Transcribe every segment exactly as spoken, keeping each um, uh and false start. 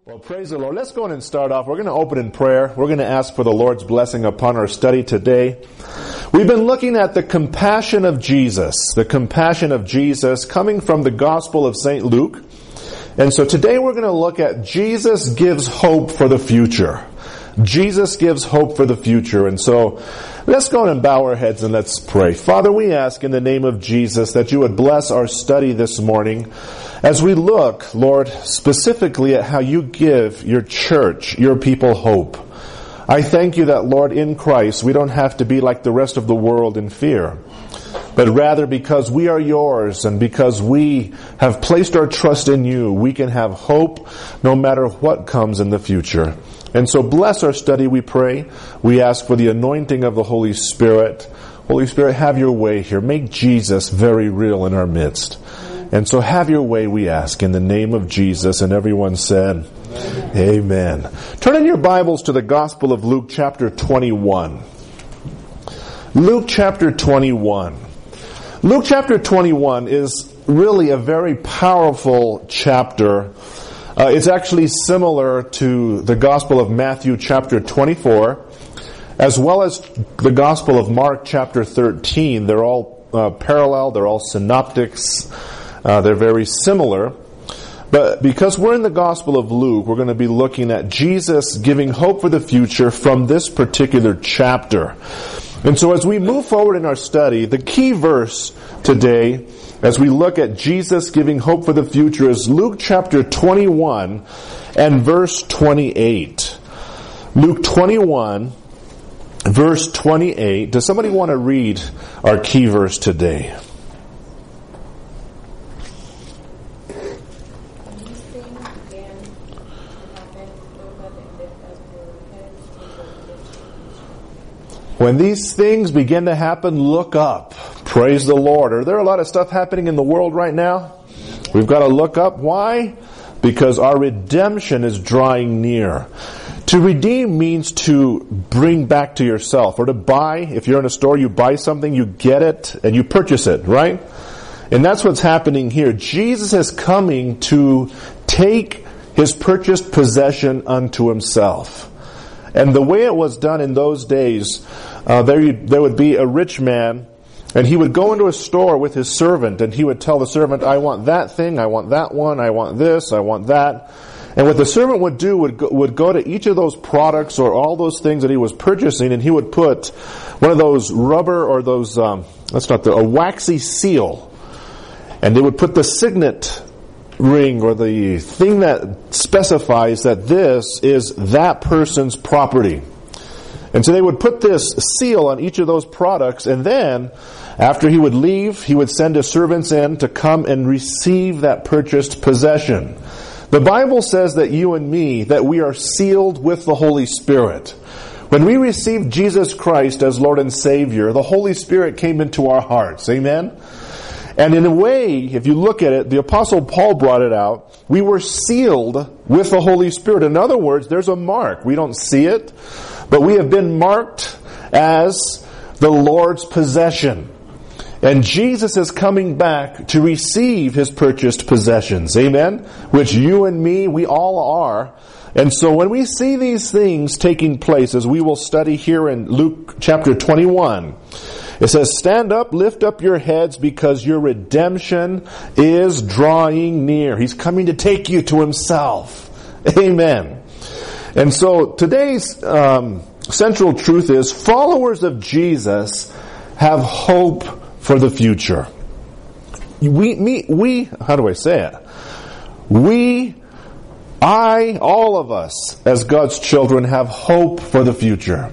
Well, praise the Lord. Let's go on and start off. We're going to open in prayer. We're going to ask for the Lord's blessing upon our study today. We've been looking at the compassion of Jesus, the compassion of Jesus coming from the Gospel of Saint Luke. And so today we're going to look at Jesus gives hope for the future. Jesus gives hope for the future. And so let's go on and bow our heads and let's pray. Father, we ask in the name of Jesus that you would bless our study this morning as we look, Lord, specifically at how you give your church, your people, hope. I thank you that, Lord, in Christ, we don't have to be like the rest of the world in fear, but rather because we are yours and because we have placed our trust in you, we can have hope no matter what comes in the future. And so bless our study, we pray. We ask for the anointing of the Holy Spirit. Holy Spirit, have your way here. Make Jesus very real in our midst. And so have your way, we ask, in the name of Jesus. And everyone said, Amen. Amen. Turn in your Bibles to the Gospel of Luke chapter twenty-one. Luke chapter twenty-one. Luke chapter twenty-one is really a very powerful chapter. Uh, it's actually similar to the Gospel of Matthew chapter twenty-four, as well as the Gospel of Mark chapter thirteen. They're all uh, parallel. They're all synoptics. Uh, they're very similar. But because we're in the Gospel of Luke, we're going to be looking at Jesus giving hope for the future from this particular chapter. And so as we move forward in our study, the key verse today, as we look at Jesus giving hope for the future, is Luke chapter twenty-one and verse twenty-eight. Luke twenty-one, verse twenty-eight. Does somebody want to read our key verse today? When these things begin to happen, look up. Praise the Lord. Are there a lot of stuff happening in the world right now? We've got to look up. Why? Because our redemption is drawing near. To redeem means to bring back to yourself, or to buy. If you're in a store, you buy something, you get it, and you purchase it, right? And that's what's happening here. Jesus is coming to take his purchased possession unto himself. And the way it was done in those days, uh, there, there would be a rich man, and he would go into a store with his servant, and he would tell the servant, I want that thing, I want that one, I want this, I want that. And what the servant would do would go, would go to each of those products or all those things that he was purchasing, and he would put one of those rubber or those, um, that's not the, a waxy seal. And they would put the signet ring or the thing that specifies that this is that person's property. And so they would put this seal on each of those products, and then after he would leave, he would send his servants in to come and receive that purchased possession. The Bible says that you and me, that we are sealed with the Holy Spirit. When we received Jesus Christ as Lord and Savior, the Holy Spirit came into our hearts. Amen? And in a way, if you look at it, the Apostle Paul brought it out, we were sealed with the Holy Spirit. In other words, there's a mark. We don't see it, but we have been marked as the Lord's possession. And Jesus is coming back to receive his purchased possessions. Amen? Which you and me, we all are. And so when we see these things taking place, as we will study here in Luke chapter twenty-one, it says, stand up, lift up your heads, because your redemption is drawing near. He's coming to take you to himself. Amen. And so today's um, central truth is, followers of Jesus have hope for the future. We, me, we, how do I say it? We, I, all of us, as God's children, have hope for the future.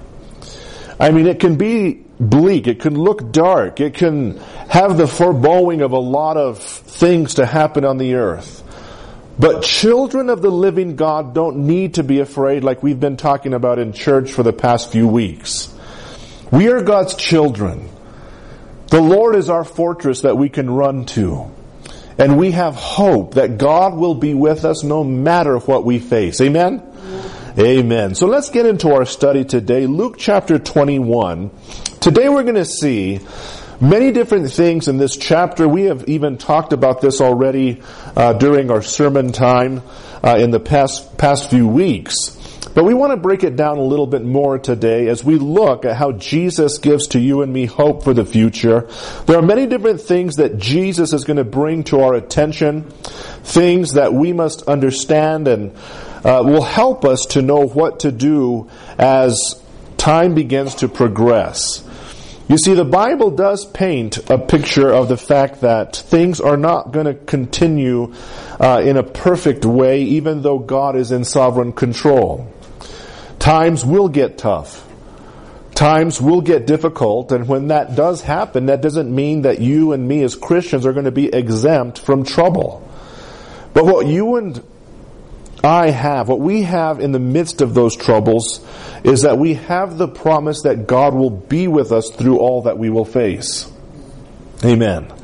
I mean, it can be bleak. It can look dark. It can have the foreboding of a lot of things to happen on the earth. But children of the living God don't need to be afraid, like we've been talking about in church for the past few weeks. We are God's children. The Lord is our fortress that we can run to. And we have hope that God will be with us no matter what we face. Amen? Amen. So let's get into our study today. Luke chapter twenty-one. Today we're going to see Many different things in this chapter. We have even talked about this already uh, during our sermon time uh, in the past past few weeks. But we want to break it down a little bit more today as we look at how Jesus gives to you and me hope for the future. There are many different things that Jesus is going to bring to our attention, things that we must understand and uh, will help us to know what to do as time begins to progress. You see, the Bible does paint a picture of the fact that things are not going to continue uh, in a perfect way, even though God is in sovereign control. Times will get tough. Times will get difficult, and when that does happen, that doesn't mean that you and me as Christians are going to be exempt from trouble. But what you and I have, what we have in the midst of those troubles, is that we have the promise that God will be with us through all that we will face. Amen.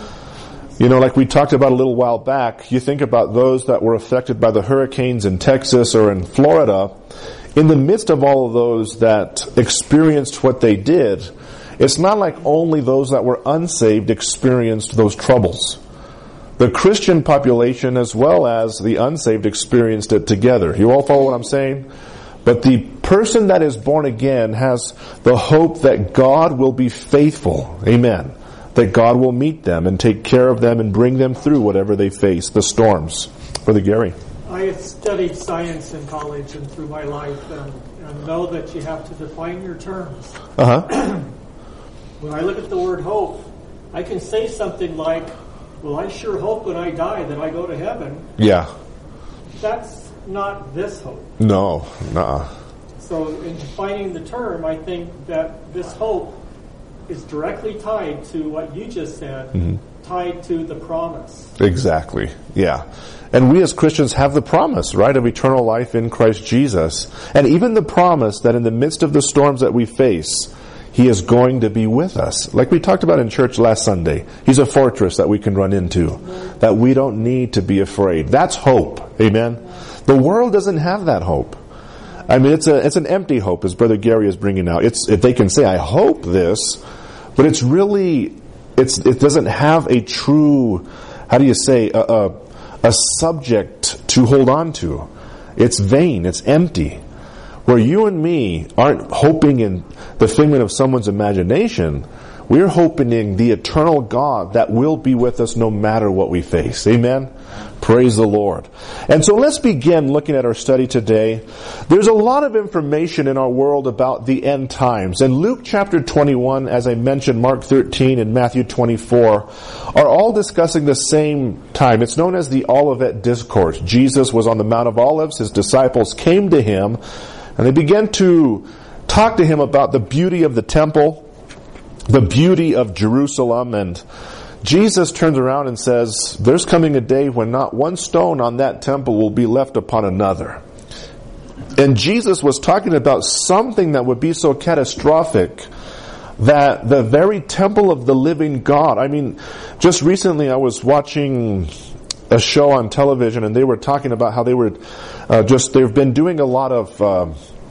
You know, like we talked about a little while back, you think about those that were affected by the hurricanes in Texas or in Florida. In the midst of all of those that experienced what they did, it's not like only those that were unsaved experienced those troubles. The Christian population as well as the unsaved experienced it together. You all follow what I'm saying? But the person that is born again has the hope that God will be faithful. Amen. That God will meet them and take care of them and bring them through whatever they face, the storms. Brother Gary. I have studied science in college and through my life and, and know that you have to define your terms. Uh-huh. When I look at the word hope, I can say something like, well, I sure hope when I die that I go to heaven. Yeah. That's not this hope. No, nuh-uh. So in defining the term, I think that this hope is directly tied to what you just said, mm-hmm. tied to the promise. Exactly, yeah. And we as Christians have the promise, right, of eternal life in Christ Jesus. And even the promise that in the midst of the storms that we face, He is going to be with us. Like we talked about in church last Sunday. He's a fortress that we can run into. That we don't need to be afraid. That's hope. Amen? The world doesn't have that hope. I mean, it's a it's an empty hope, as Brother Gary is bringing out. It's if they can say, I hope this, but it's really, it's it doesn't have a true, how do you say, a, a, a subject to hold on to. It's vain. It's empty. Where you and me aren't hoping in the figment of someone's imagination, we're hoping in the eternal God that will be with us no matter what we face. Amen? Praise the Lord. And so let's begin looking at our study today. There's a lot of information in our world about the end times. And Luke chapter twenty-one, as I mentioned, Mark thirteen and Matthew twenty-four, are all discussing the same time. It's known as the Olivet Discourse. Jesus was on the Mount of Olives. His disciples came to Him, and they began to talk to Him about the beauty of the temple, the beauty of Jerusalem, and Jesus turns around and says, there's coming a day when not one stone on that temple will be left upon another. And Jesus was talking about something that would be so catastrophic that the very temple of the living God, I mean, just recently I was watching a show on television and they were talking about how they were uh, just, they've been doing a lot of uh,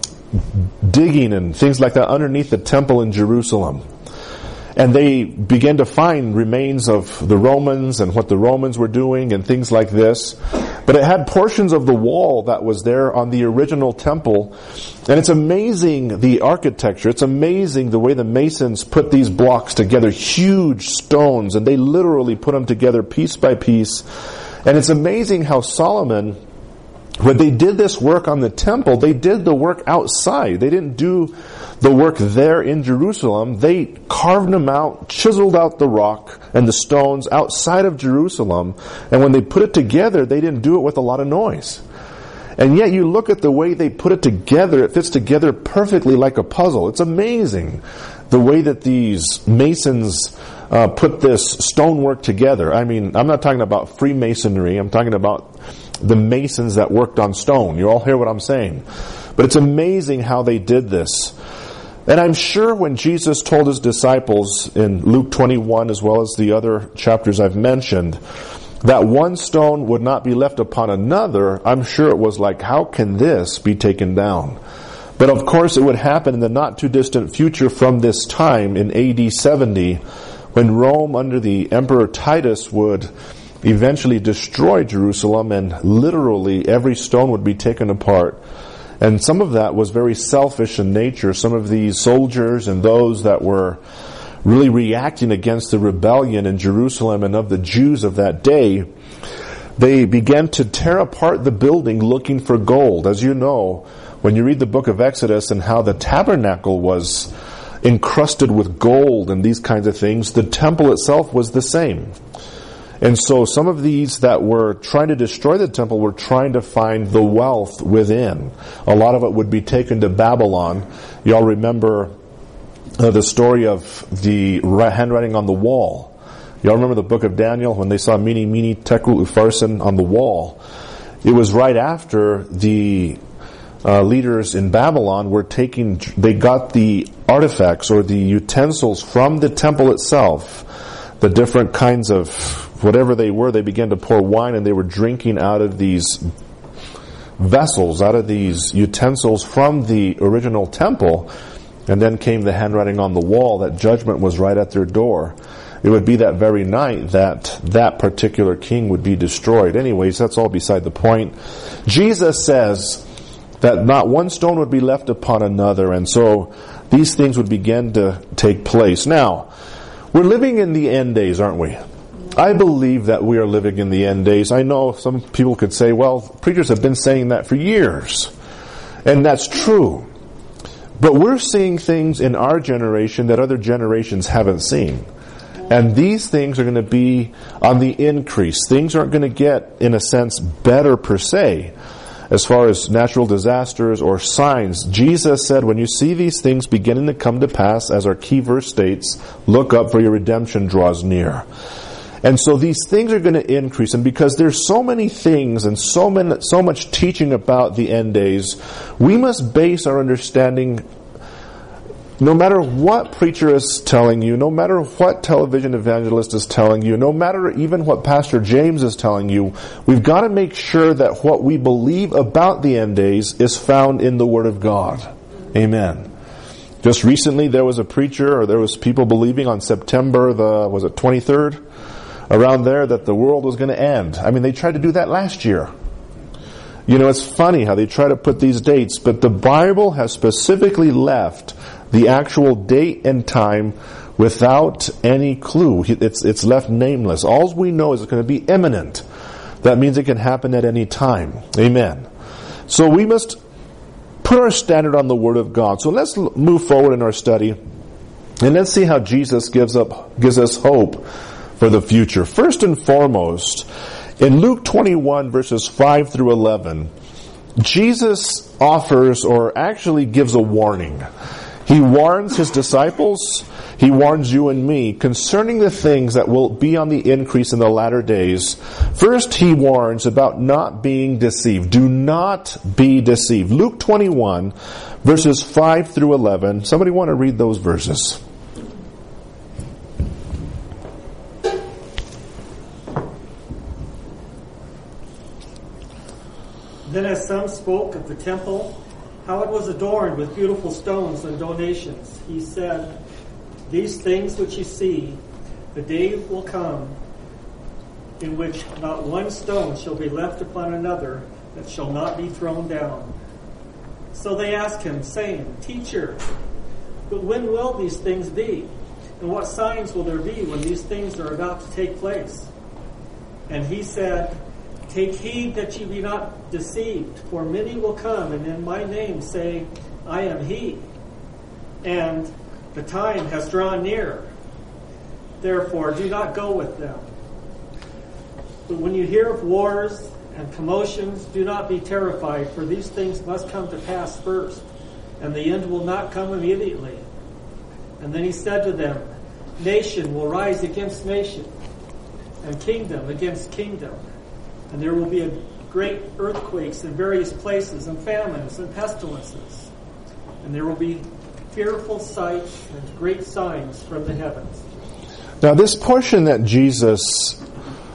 digging and things like that underneath the temple in Jerusalem. And they began to find remains of the Romans and what the Romans were doing and things like this. But it had portions of the wall that was there on the original temple. And it's amazing the architecture. It's amazing the way the masons put these blocks together. Huge stones. And they literally put them together piece by piece. And it's amazing how Solomon, when they did this work on the temple, they did the work outside. They didn't do the work there in Jerusalem. They carved them out, chiseled out the rock and the stones outside of Jerusalem. And when they put it together, they didn't do it with a lot of noise. And yet you look at the way they put it together, it fits together perfectly like a puzzle. It's amazing the way that these masons uh, put this stonework together. I mean, I'm not talking about Freemasonry. I'm talking about the masons that worked on stone. You all hear what I'm saying? But it's amazing how they did this. And I'm sure when Jesus told His disciples in Luke twenty-one, as well as the other chapters I've mentioned, that one stone would not be left upon another, I'm sure it was like, how can this be taken down? But of course it would happen in the not too distant future from this time in A D seventy, when Rome under the Emperor Titus would eventually destroy Jerusalem, and literally every stone would be taken apart. And some of that was very selfish in nature. Some of these soldiers and those that were really reacting against the rebellion in Jerusalem and of the Jews of that day, they began to tear apart the building looking for gold. As you know, when you read the book of Exodus and how the tabernacle was encrusted with gold and these kinds of things, the temple itself was the same. And so some of these that were trying to destroy the temple were trying to find the wealth within. A lot of it would be taken to Babylon. Y'all remember uh, the story of the handwriting on the wall. Y'all remember the book of Daniel when they saw Mene, Mene, Tekel, Upharsin on the wall? It was right after the uh, leaders in Babylon were taking, they got the artifacts or the utensils from the temple itself, the different kinds of whatever they were, they began to pour wine and they were drinking out of these vessels, out of these utensils from the original temple. And then came the handwriting on the wall that judgment was right at their door. It would be that very night that that particular king would be destroyed. Anyways, that's all beside the point. Jesus says that not one stone would be left upon another, and so these things would begin to take place. Now, we're living in the end days, aren't we? I believe that we are living in the end days. I know some people could say, well, preachers have been saying that for years. And that's true. But we're seeing things in our generation that other generations haven't seen. And these things are going to be on the increase. Things aren't going to get, in a sense, better per se, as far as natural disasters or signs. Jesus said, when you see these things beginning to come to pass, as our key verse states, look up, for your redemption draws near. And so these things are going to increase, and because there's so many things and so many, so much teaching about the end days, we must base our understanding, no matter what preacher is telling you, no matter what television evangelist is telling you, no matter even what Pastor James is telling you, we've got to make sure that what we believe about the end days is found in the Word of God. Amen. Just recently there was a preacher, or there was people believing on September the, was it twenty-third? Around there, that the world was going to end. I mean, they tried to do that last year. You know, it's funny how they try to put these dates, but the Bible has specifically left the actual date and time without any clue. It's, it's left nameless. All we know is it's going to be imminent. That means it can happen at any time. Amen. So we must put our standard on the Word of God. So let's move forward in our study, and let's see how Jesus gives up, gives us hope for the future. First and foremost, in Luke twenty-one verses five through eleven, Jesus offers, or actually gives a warning. He warns his disciples, he warns you and me concerning the things that will be on the increase in the latter days. First, he warns about not being deceived. Do not be deceived. Luke twenty-one verses five through eleven. Somebody want to read those verses? Then as some spoke of the temple, how it was adorned with beautiful stones and donations, he said, these things which you see, the day will come in which not one stone shall be left upon another that shall not be thrown down. So they asked him, saying, Teacher, but when will these things be? And what signs will there be when these things are about to take place? And he said, Take heed that ye be not deceived, for many will come, and in my name say, I am he. And the time has drawn near. Therefore, do not go with them. But when you hear of wars and commotions, do not be terrified, for these things must come to pass first, and the end will not come immediately. And then he said to them, Nation will rise against nation, and kingdom against kingdom. And there will be a great earthquakes in various places, and famines and pestilences. And there will be fearful sights and great signs from the heavens. Now this portion that Jesus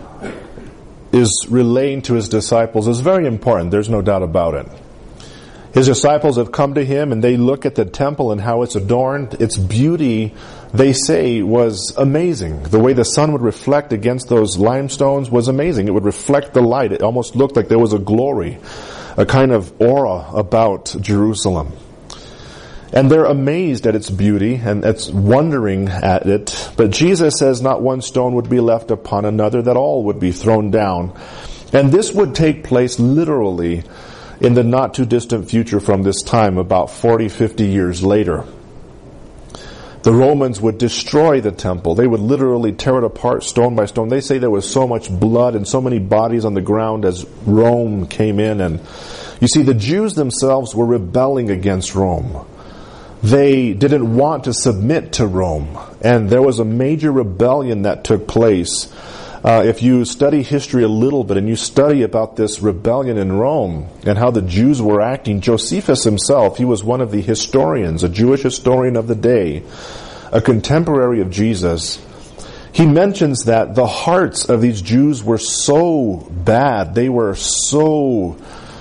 is relaying to his disciples is very important. There's no doubt about it. His disciples have come to him and they look at the temple and how it's adorned. Its beauty, they say, was amazing. The way the sun would reflect against those limestones was amazing. It would reflect the light. It almost looked like there was a glory, a kind of aura about Jerusalem. And they're amazed at its beauty and it's wondering at it. But Jesus says not one stone would be left upon another, that all would be thrown down. And this would take place literally in the not too distant future from this time, about forty, fifty years later. The Romans would destroy the temple. They would literally tear it apart stone by stone. They say there was so much blood and so many bodies on the ground as Rome came in. And you see, the Jews themselves were rebelling against Rome. They didn't want to submit to Rome. And there was a major rebellion that took place. Uh, if you study history a little bit and you study about this rebellion in Rome and how the Jews were acting, Josephus himself, he was one of the historians, a Jewish historian of the day, a contemporary of Jesus. He mentions that the hearts of these Jews were so bad, they were so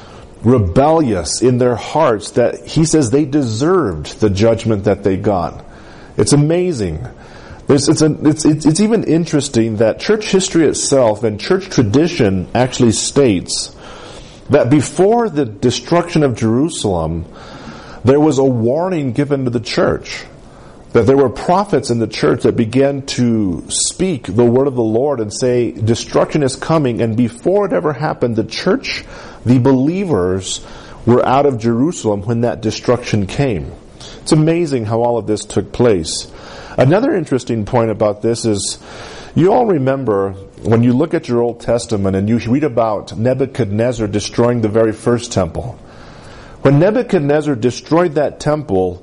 rebellious in their hearts that he says they deserved the judgment that they got. It's amazing. It's, it's, a, it's, it's even interesting that church history itself and church tradition actually states that before the destruction of Jerusalem, there was a warning given to the church. That there were prophets in the church that began to speak the word of the Lord and say, destruction is coming. And before it ever happened, the church, the believers, were out of Jerusalem when that destruction came. It's amazing how all of this took place. Another interesting point about this is, you all remember when you look at your Old Testament and you read about Nebuchadnezzar destroying the very first temple. When Nebuchadnezzar destroyed that temple,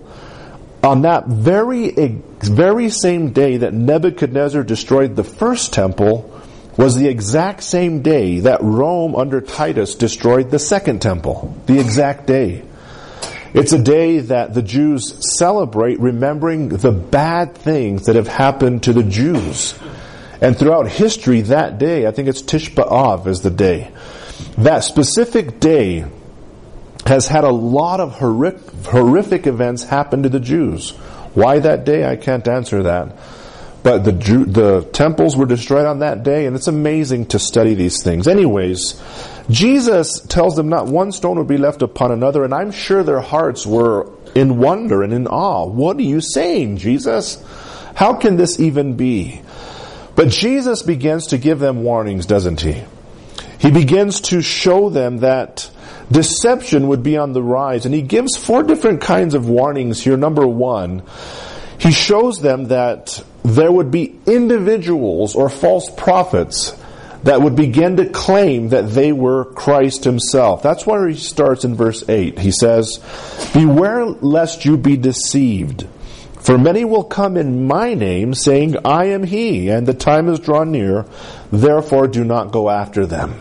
on that very, very same day that Nebuchadnezzar destroyed the first temple was the exact same day that Rome under Titus destroyed the second temple. The exact day. It's a day that the Jews celebrate remembering the bad things that have happened to the Jews. And throughout history, that day, I think it's Tish B'Av is the day. That specific day has had a lot of horrific, horrific events happen to the Jews. Why that day? I can't answer that. But the Jew, the temples were destroyed on that day, and it's amazing to study these things. Anyways, Jesus tells them not one stone would be left upon another, and I'm sure their hearts were in wonder and in awe. What are you saying, Jesus? How can this even be? But Jesus begins to give them warnings, doesn't he? He begins to show them that deception would be on the rise, and he gives four different kinds of warnings here. Number one, he shows them that there would be individuals or false prophets that would begin to claim that they were Christ himself. That's why he starts in verse eight. He says, beware lest you be deceived. For many will come in my name, saying, I am he, and the time is drawn near. Therefore do not go after them.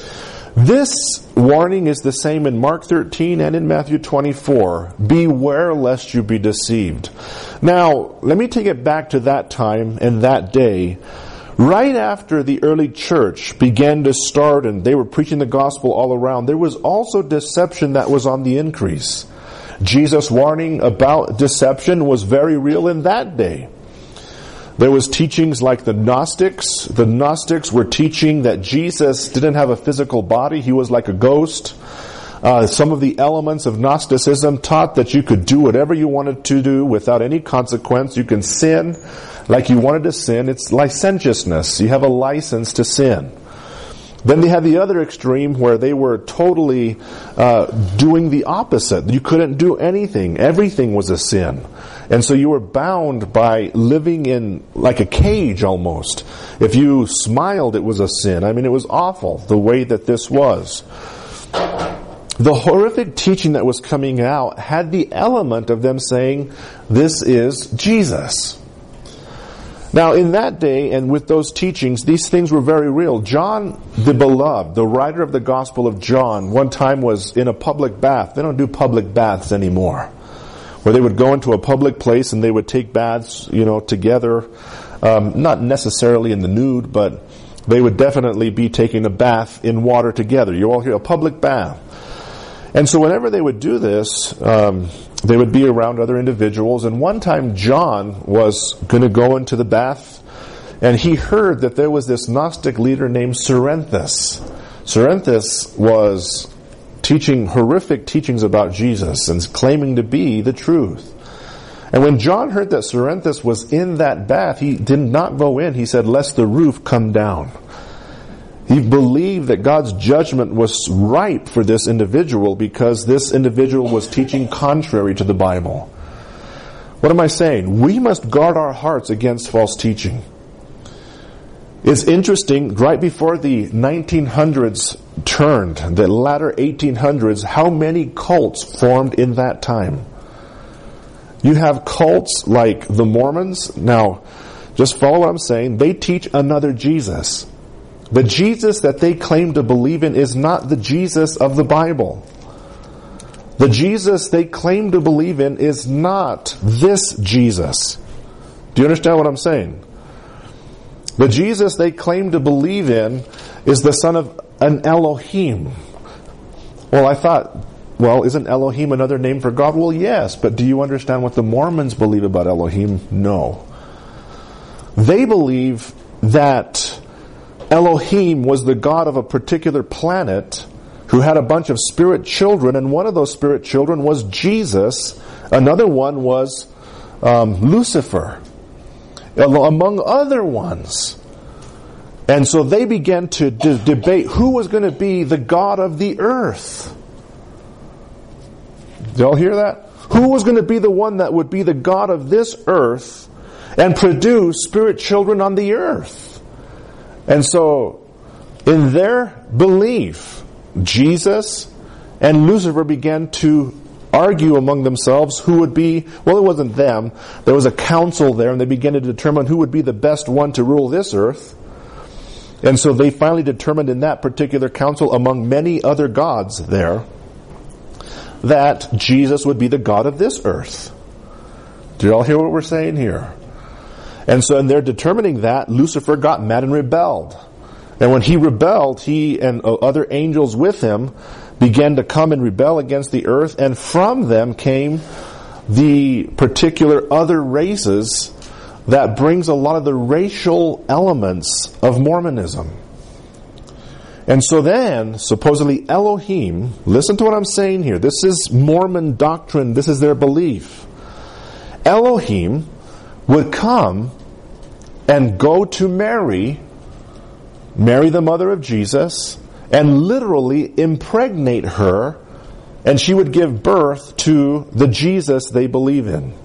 This warning is the same in Mark thirteen and in Matthew twenty-four. Beware lest you be deceived. Now, let me take it back to that time and that day. Right after the early church began to start and they were preaching the gospel all around, there was also deception that was on the increase. Jesus' warning about deception was very real in that day. There was teachings like the Gnostics. The Gnostics were teaching that Jesus didn't have a physical body. He was like a ghost. Uh, some of the elements of Gnosticism taught that you could do whatever you wanted to do without any consequence. You can sin like you wanted to sin. It's licentiousness. You have a license to sin. Then they had the other extreme where they were totally uh, doing the opposite. You couldn't do anything. Everything was a sin. And so you were bound by living in like a cage almost. If you smiled, it was a sin. I mean, it was awful the way that this was. The horrific teaching that was coming out had the element of them saying, this is Jesus. Now, in that day, and with those teachings, these things were very real. John the Beloved, the writer of the Gospel of John, one time was in a public bath. They don't do public baths anymore. Where they would go into a public place and they would take baths, you know, together. Um, not necessarily in the nude, but they would definitely be taking a bath in water together. You all hear a public bath. And so whenever they would do this, um, they would be around other individuals. And one time John was going to go into the bath, and he heard that there was this Gnostic leader named Cerinthus. Cerinthus was teaching horrific teachings about Jesus and claiming to be the truth. And when John heard that Cerinthus was in that bath, he did not go in. He said, lest the roof come down. He believed that God's judgment was ripe for this individual because this individual was teaching contrary to the Bible. What am I saying? We must guard our hearts against false teaching. It's interesting, right before the nineteen hundreds turned, the latter eighteen hundreds, how many cults formed in that time. You have cults like the Mormons. Now, just follow what I'm saying. They teach another Jesus. The Jesus that they claim to believe in is not the Jesus of the Bible. The Jesus they claim to believe in is not this Jesus. Do you understand what I'm saying? The Jesus they claim to believe in is the son of an Elohim. Well, I thought, well, isn't Elohim another name for God? Well, yes, but do you understand what the Mormons believe about Elohim? No. They believe that Elohim was the god of a particular planet who had a bunch of spirit children, and one of those spirit children was Jesus. Another one was um, Lucifer, among other ones. And so they began to de- debate who was going to be the god of the earth. Did y'all hear that? Who was going to be the one that would be the god of this earth and produce spirit children on the earth? And so, in their belief, Jesus and Lucifer began to argue among themselves who would be, well, it wasn't them. There was a council there, and they began to determine who would be the best one to rule this earth. And so they finally determined in that particular council, among many other gods there, that Jesus would be the God of this earth. Do you all hear what we're saying here? And so in their determining that, Lucifer got mad and rebelled. And when he rebelled, he and other angels with him began to come and rebel against the earth, and from them came the particular other races that brings a lot of the racial elements of Mormonism. And so then, supposedly Elohim, listen to what I'm saying here. This is Mormon doctrine. This is their belief. Elohim would come and go to Mary, Mary the mother of Jesus, and literally impregnate her, and she would give birth to the Jesus they believe in.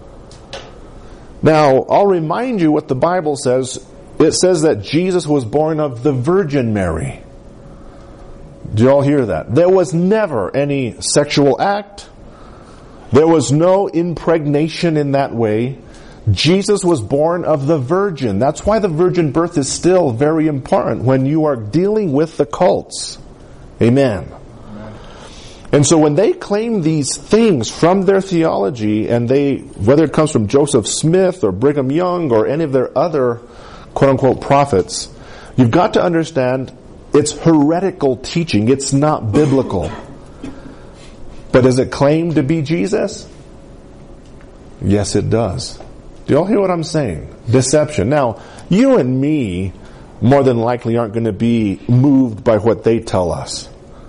Now, I'll remind you what the Bible says. It says that Jesus was born of the Virgin Mary. Do you all hear that? There was never any sexual act. There was no impregnation in that way. Jesus was born of the Virgin. That's why the virgin birth is still very important when you are dealing with the cults. Amen. Amen. And so when they claim these things from their theology, and they, whether it comes from Joseph Smith or Brigham Young or any of their other quote-unquote prophets, you've got to understand it's heretical teaching. It's not biblical. But does it claim to be Jesus? Yes, it does. Do you all hear what I'm saying? Deception. Now, you and me more than likely aren't going to be moved by what they tell us.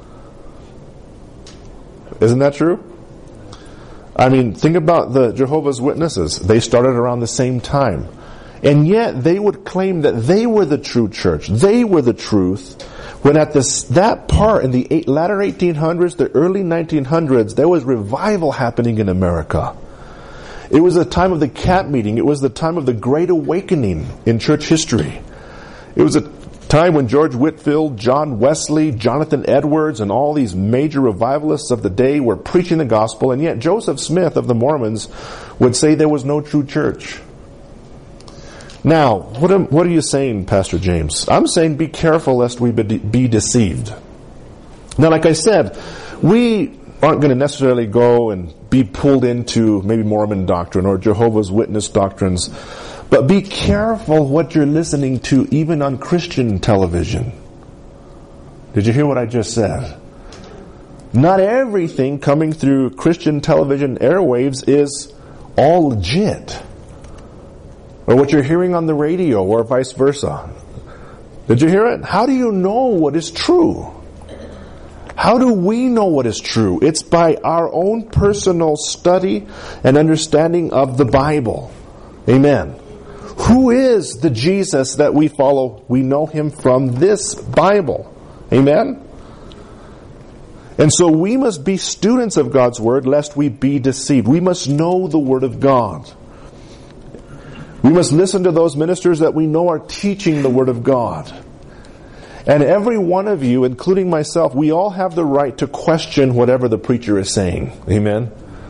Isn't that true? I mean, think about the Jehovah's Witnesses. They started around the same time. And yet they would claim that they were the true church. They were the truth. When at this, that part in the eight, latter eighteen hundreds, the early nineteen hundreds, there was revival happening in America. It was the time of the camp meeting. It was the time of the Great Awakening in church history. It was a time when George Whitefield, John Wesley, Jonathan Edwards, and all these major revivalists of the day were preaching the gospel, and yet Joseph Smith of the Mormons would say there was no true church. Now, what am, what are you saying, Pastor James? I'm saying be careful lest we be, be deceived. Now, like I said, we aren't going to necessarily go and be pulled into maybe Mormon doctrine or Jehovah's Witness doctrines, but be careful what you're listening to even on Christian television. Did you hear what I just said? Not everything coming through Christian television airwaves is all legit. Or what you're hearing on the radio, or vice versa. Did you hear it? How do you know what is true? How do we know what is true? It's by our own personal study and understanding of the Bible. Amen. Who is the Jesus that we follow? We know Him from this Bible. Amen. And so we must be students of God's Word lest we be deceived. We must know the Word of God. We must listen to those ministers that we know are teaching the Word of God. And every one of you, including myself, we all have the right to question whatever the preacher is saying. Amen.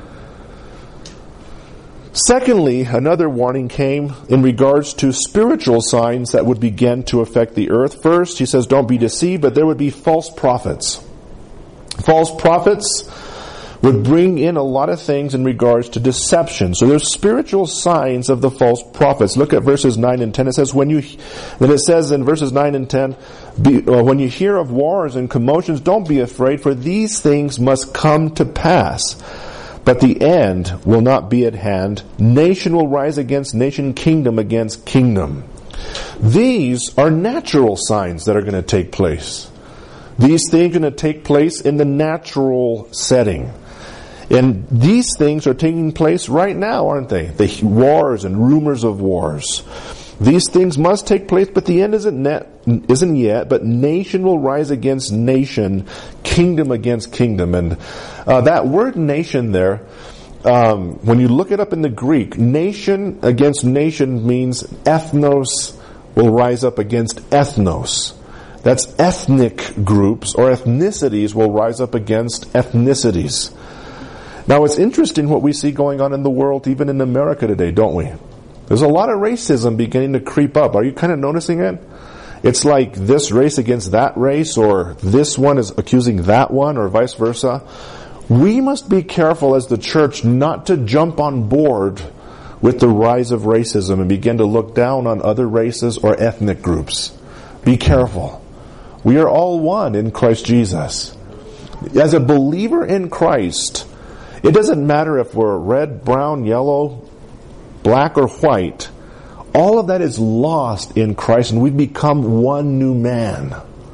Secondly, another warning came in regards to spiritual signs that would begin to affect the earth. First, he says, don't be deceived, but there would be false prophets. False prophets would bring in a lot of things in regards to deception. So there's spiritual signs of the false prophets. Look at verses nine and ten. It says, when you, then it says in verses nine and ten, be, uh, when you hear of wars and commotions, don't be afraid, for these things must come to pass. But the end will not be at hand. Nation will rise against nation, kingdom against kingdom. These are natural signs that are going to take place. These things are going to take place in the natural setting. And these things are taking place right now, aren't they? The wars and rumors of wars. These things must take place, but the end isn't net, isn't yet. But nation will rise against nation, kingdom against kingdom. And uh, that word nation there, um, when you look it up in the Greek, nation against nation means ethnos will rise up against ethnos. That's ethnic groups or ethnicities will rise up against ethnicities. Now it's interesting what we see going on in the world, even in America today, don't we? There's a lot of racism beginning to creep up. Are you kind of noticing it? It's like this race against that race, or this one is accusing that one, or vice versa. We must be careful as the church not to jump on board with the rise of racism and begin to look down on other races or ethnic groups. Be careful. We are all one in Christ Jesus. As a believer in Christ, it doesn't matter if we're red, brown, yellow, black, or white. All of that is lost in Christ, and we've become one new man.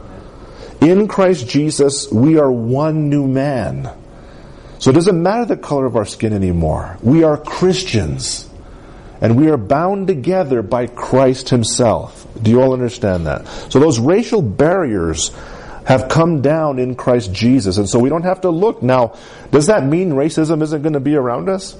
In Christ Jesus, we are one new man. So it doesn't matter the color of our skin anymore. We are Christians. And we are bound together by Christ Himself. Do you all understand that? So those racial barriers have come down in Christ Jesus. And so we don't have to look. Now, does that mean racism isn't going to be around us?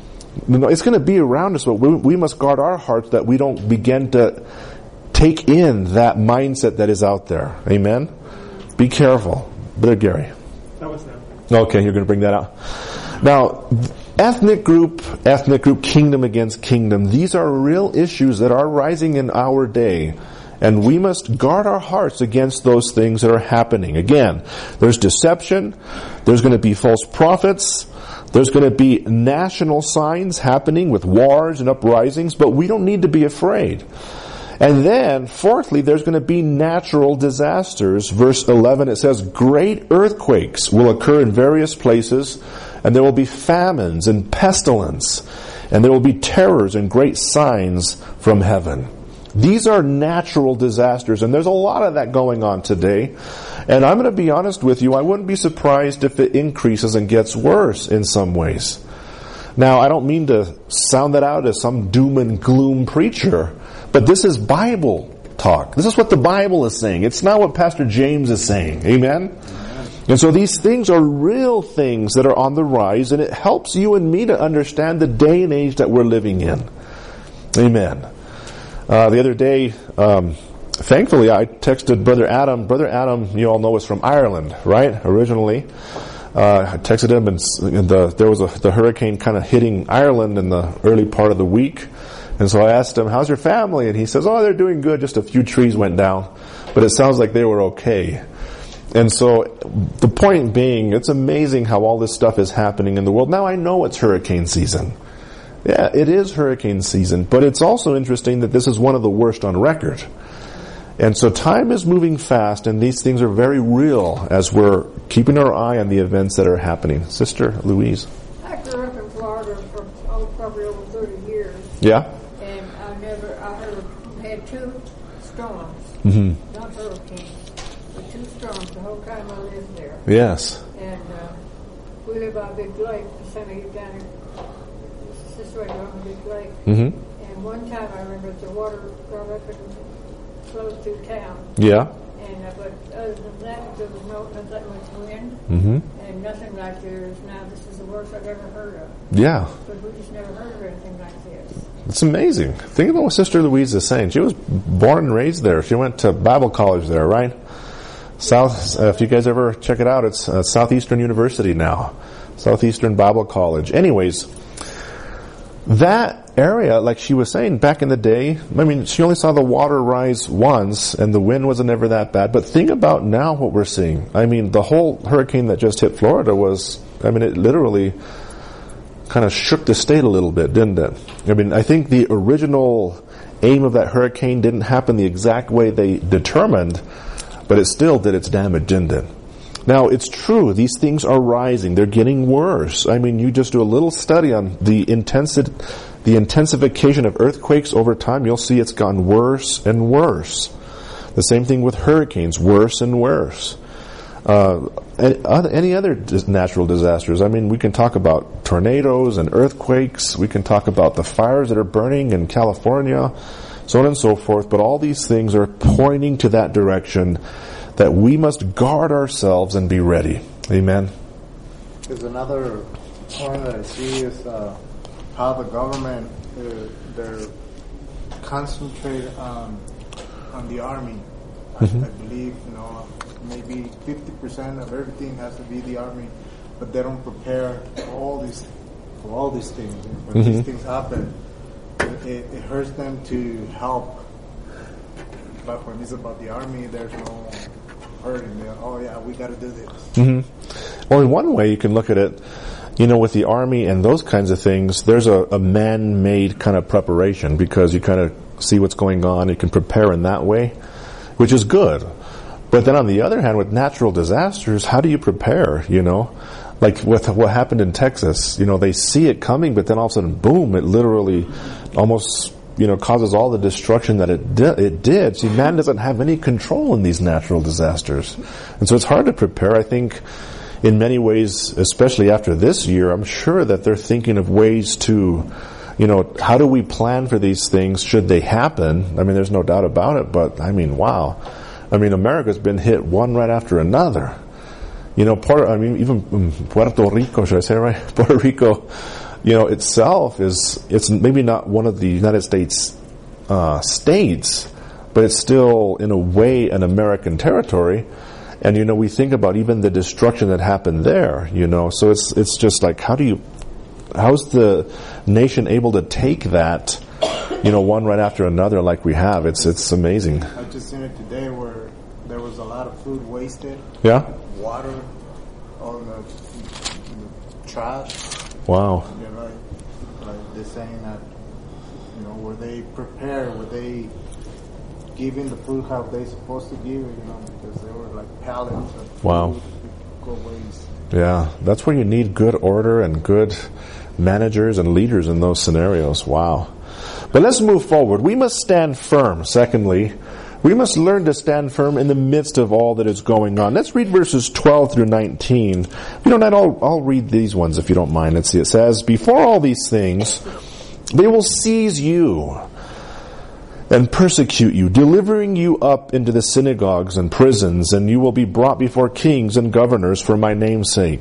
No, it's going to be around us, but we, we must guard our hearts that we don't begin to take in that mindset that is out there. Amen? Be careful. Brother Gary. That was them. Okay, you're going to bring that out. Now, ethnic group, ethnic group, kingdom against kingdom. These are real issues that are rising in our day. And we must guard our hearts against those things that are happening. Again, there's deception. There's going to be false prophets. There's going to be national signs happening with wars and uprisings. But we don't need to be afraid. And then, fourthly, there's going to be natural disasters. Verse eleven, it says, great earthquakes will occur in various places, and there will be famines and pestilence, and there will be terrors and great signs from heaven. These are natural disasters, and there's a lot of that going on today. And I'm going to be honest with you, I wouldn't be surprised if it increases and gets worse in some ways. Now, I don't mean to sound that out as some doom and gloom preacher, but this is Bible talk. This is what the Bible is saying. It's not what Pastor James is saying. Amen? And so these things are real things that are on the rise, and it helps you and me to understand the day and age that we're living in. Amen. Uh, the other day, um, thankfully, I texted Brother Adam. Brother Adam, you all know, is from Ireland, right? Originally. Uh, I texted him, and, and the, there was a, the hurricane kind of hitting Ireland in the early part of the week. And so I asked him, how's your family? And he says, oh, they're doing good. Just a few trees went down. But it sounds like they were okay. And so the point being, it's amazing how all this stuff is happening in the world. Now I know it's hurricane season. Yeah, it is hurricane season. But it's also interesting that this is one of the worst on record. And so time is moving fast, and these things are very real as we're keeping our eye on the events that are happening. Sister Louise. I grew up in Florida for oh, probably over thirty years. Yeah? And I never, I heard, had two storms, Mm-hmm. not hurricanes, but two storms the whole time I lived there. Yes. And uh, we live on a big lake, the center of Uganda, situated on a big lake. Mm-hmm. And one time I remember the water got up and flowed through town. Yeah. And uh, but other than that, there was no not that much wind, Mm-hmm. and nothing like there is now. This is the worst I've ever heard of. Yeah. But we just never heard of anything like this. It's amazing. Think about what Sister Louise is saying. She was born and raised there. She went to Bible college there, right? South. Uh, if you guys ever check it out, it's uh, Southeastern University now. Southeastern Bible College. Anyways, that area, like she was saying, back in the day, I mean, she only saw the water rise once, and the wind wasn't ever that bad. But think about now what we're seeing. I mean, the whole hurricane that just hit Florida was, I mean, it literally kind of shook the state a little bit, didn't it? I mean, I think the original aim of that hurricane didn't happen the exact way they determined, but it still did its damage, didn't it? Now, it's true, these things are rising. They're getting worse. I mean, you just do a little study on the intensi- the intensification of earthquakes over time, you'll see it's gotten worse and worse. The same thing with hurricanes, worse and worse. Uh, any other natural disasters? I mean, we can talk about tornadoes and earthquakes. We can talk about the fires that are burning in California, so on and so forth. But all these things are pointing to that direction, that we must guard ourselves and be ready. Amen. There's another point that I see is uh, how the government, uh, they're concentrated on, on the army. Mm-hmm. I, I believe, you know, maybe fifty percent of everything has to be the army, but they don't prepare for all these, for all these things. When mm-hmm. these things happen, it, it hurts them to help. But when it's about the army, there's no hurting. They're, oh yeah, we got to do this. Mm-hmm. Well, in one way, you can look at it, you know, with the army and those kinds of things, there's a, a man-made kind of preparation, because you kind of see what's going on, you can prepare in that way, which is good. But then on the other hand, with natural disasters, how do you prepare, you know? Like with what happened in Texas, you know, they see it coming, but then all of a sudden, boom, it literally almost, you know, causes all the destruction that it di- it did. See, man doesn't have any control in these natural disasters. And so it's hard to prepare. I think in many ways, especially after this year, I'm sure that they're thinking of ways to, you know, how do we plan for these things should they happen? I mean, there's no doubt about it, but I mean, wow. I mean, America's been hit one right after another. You know, Puerto, I mean, even Puerto Rico, should I say it right? Puerto Rico, you know, itself is, it's maybe not one of the United States uh, states, but it's still, in a way, an American territory. And, you know, we think about even the destruction that happened there, you know, so it's it's just like, how do you, how's the nation able to take that, you know, one right after another like we have? It's it's amazing. I just seen it today where there was a lot of food wasted. Yeah? Water on the, the trash. Wow. You know, like, like they're saying that, you know, were they prepared? Were they giving the food how they supposed to give it? You know, because there were like pallets of food. Wow. Go waste. Yeah, that's where you need good order and good managers and leaders in those scenarios. Wow. But let's move forward. We must stand firm. Secondly, we must learn to stand firm in the midst of all that is going on. Let's read verses twelve through nineteen. If you don't mind, I'll, I'll read these ones if you don't mind. Let's see. It says, "Before all these things, they will seize you and persecute you, delivering you up into the synagogues and prisons, and you will be brought before kings and governors for my name's sake.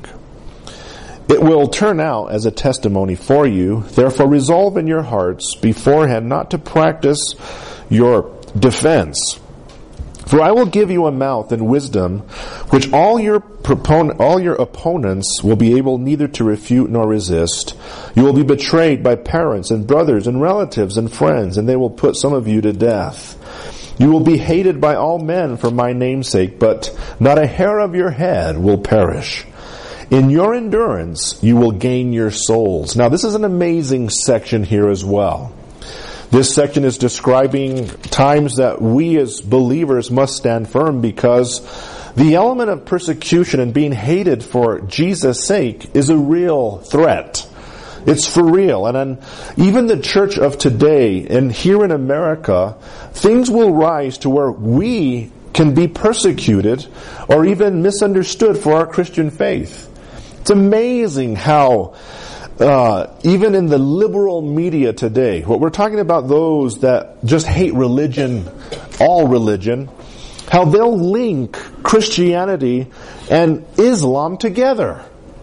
It will turn out as a testimony for you. Therefore resolve in your hearts beforehand not to practice your defense. For I will give you a mouth and wisdom, which all your proponent, all your opponents will be able neither to refute nor resist. You will be betrayed by parents and brothers and relatives and friends, and they will put some of you to death. You will be hated by all men for my name's sake, but not a hair of your head will perish. In your endurance, you will gain your souls." Now, this is an amazing section here as well. This section is describing times that we as believers must stand firm, because the element of persecution and being hated for Jesus' sake is a real threat. It's for real. And then even the church of today, and here in America, things will rise to where we can be persecuted or even misunderstood for our Christian faith. It's amazing how uh, even in the liberal media today, what we're talking about, those that just hate religion, all religion, how they'll link Christianity and Islam together.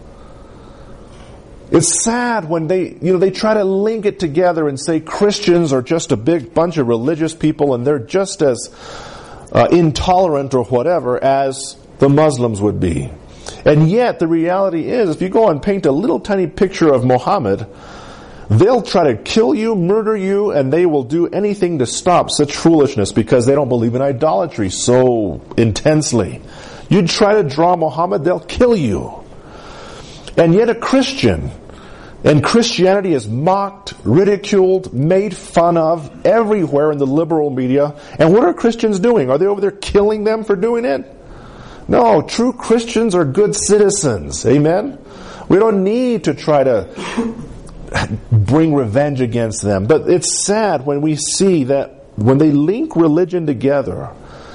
It's sad when they, you know, they try to link it together and say Christians are just a big bunch of religious people and they're just as uh, intolerant or whatever as the Muslims would be. And yet the reality is, if you go and paint a little tiny picture of Muhammad, they'll try to kill you, murder you, and they will do anything to stop such foolishness because they don't believe in idolatry so intensely. You try to draw Muhammad, they'll kill you. And yet a Christian, and Christianity is mocked, ridiculed, made fun of everywhere in the liberal media. And what are Christians doing? Are they over there killing them for doing it? No, true Christians are good citizens. Amen? We don't need to try to bring revenge against them. But it's sad when we see that when they link religion together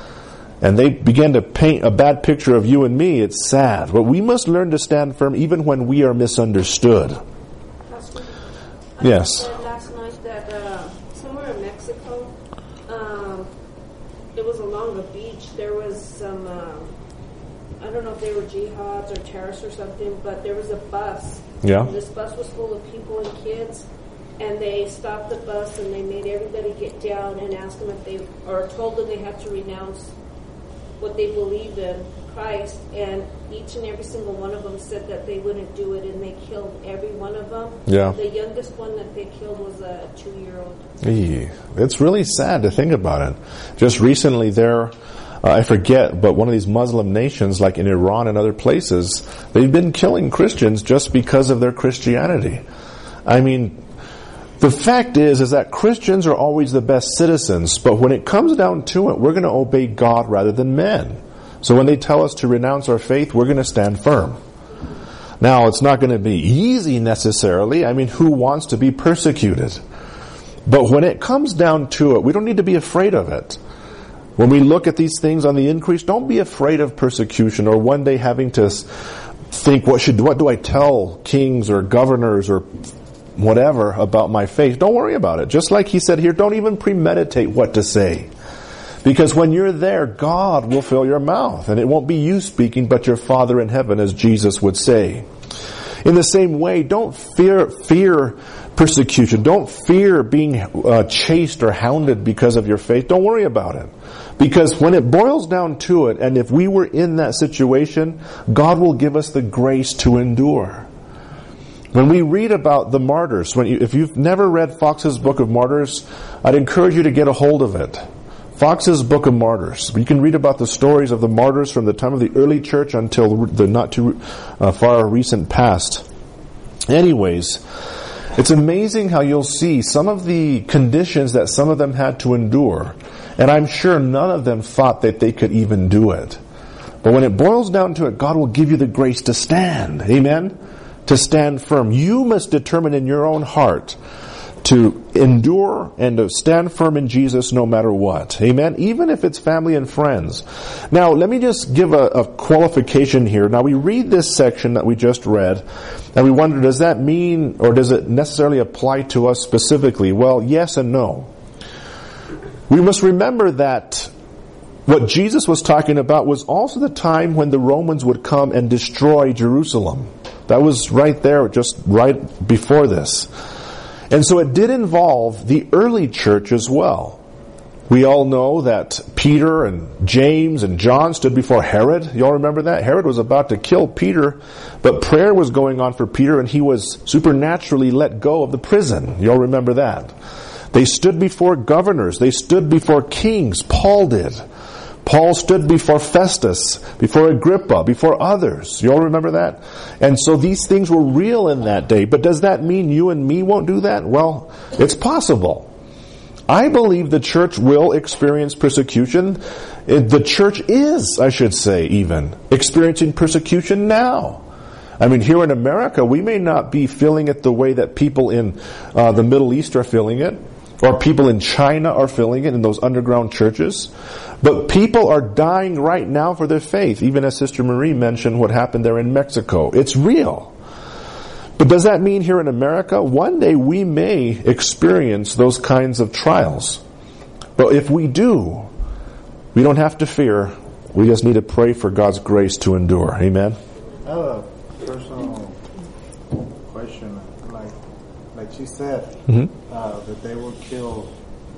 and they begin to paint a bad picture of you and me, it's sad. But we must learn to stand firm even when we are misunderstood. Pastor, Yes. I said last night that uh, somewhere in Mexico, um, it was along the beach, there was some, um, I don't know if they were jihads or terrorists or something, but there was a bus. Yeah. And this bus was full of people and kids, and they stopped the bus and they made everybody get down and asked them if they, or told them they had to renounce what they believed in, Christ, and each and every single one of them said that they wouldn't do it, and they killed every one of them. Yeah. The youngest one that they killed was a two-year-old. Eee. It's really sad to think about it. Just recently there, uh, I forget, but one of these Muslim nations, like in Iran and other places, they've been killing Christians just because of their Christianity. I mean, the fact is, is that Christians are always the best citizens, but when it comes down to it, we're going to obey God rather than men. So when they tell us to renounce our faith, we're going to stand firm. Now, it's not going to be easy necessarily. I mean, who wants to be persecuted? But when it comes down to it, we don't need to be afraid of it. When we look at these things on the increase, don't be afraid of persecution or one day having to think, what should, what do I tell kings or governors or whatever about my faith? Don't worry about it. Just like he said here, don't even premeditate what to say. Because when you're there, God will fill your mouth. And it won't be you speaking, but your Father in heaven, as Jesus would say. In the same way, don't fear fear persecution. Don't fear being uh, chased or hounded because of your faith. Don't worry about it. Because when it boils down to it, and if we were in that situation, God will give us the grace to endure. When we read about the martyrs, when you, if you've never read Fox's Book of Martyrs, I'd encourage you to get a hold of it. Fox's Book of Martyrs. You can read about the stories of the martyrs from the time of the early church until the not too uh, far recent past. Anyways, it's amazing how you'll see some of the conditions that some of them had to endure. And I'm sure none of them thought that they could even do it. But when it boils down to it, God will give you the grace to stand. Amen? To stand firm. You must determine in your own heart to endure and to stand firm in Jesus no matter what. Amen? Even if it's family and friends. Now, let me just give a, a qualification here. Now, we read this section that we just read, and we wonder, does that mean, or does it necessarily apply to us specifically? Well, yes and no. We must remember that what Jesus was talking about was also the time when the Romans would come and destroy Jerusalem. That was right there, just right before this. And so it did involve the early church as well. We all know that Peter and James and John stood before Herod. You all remember that? Herod was about to kill Peter, but prayer was going on for Peter and he was supernaturally let go of the prison. You all remember that? They stood before governors. They stood before kings. Paul did. Paul stood before Festus, before Agrippa, before others. You all remember that? And so these things were real in that day. But does that mean you and me won't do that? Well, it's possible. I believe the church will experience persecution. The church is, I should say, even experiencing persecution now. I mean, here in America, we may not be feeling it the way that people in uh, the Middle East are feeling it, or people in China are feeling it in those underground churches. But people are dying right now for their faith, even as Sister Marie mentioned what happened there in Mexico. It's real. But does that mean here in America, one day we may experience those kinds of trials? But if we do, we don't have to fear. We just need to pray for God's grace to endure. Amen? I have a personal question. Like, like she said, Mm-hmm. uh, that they will kill.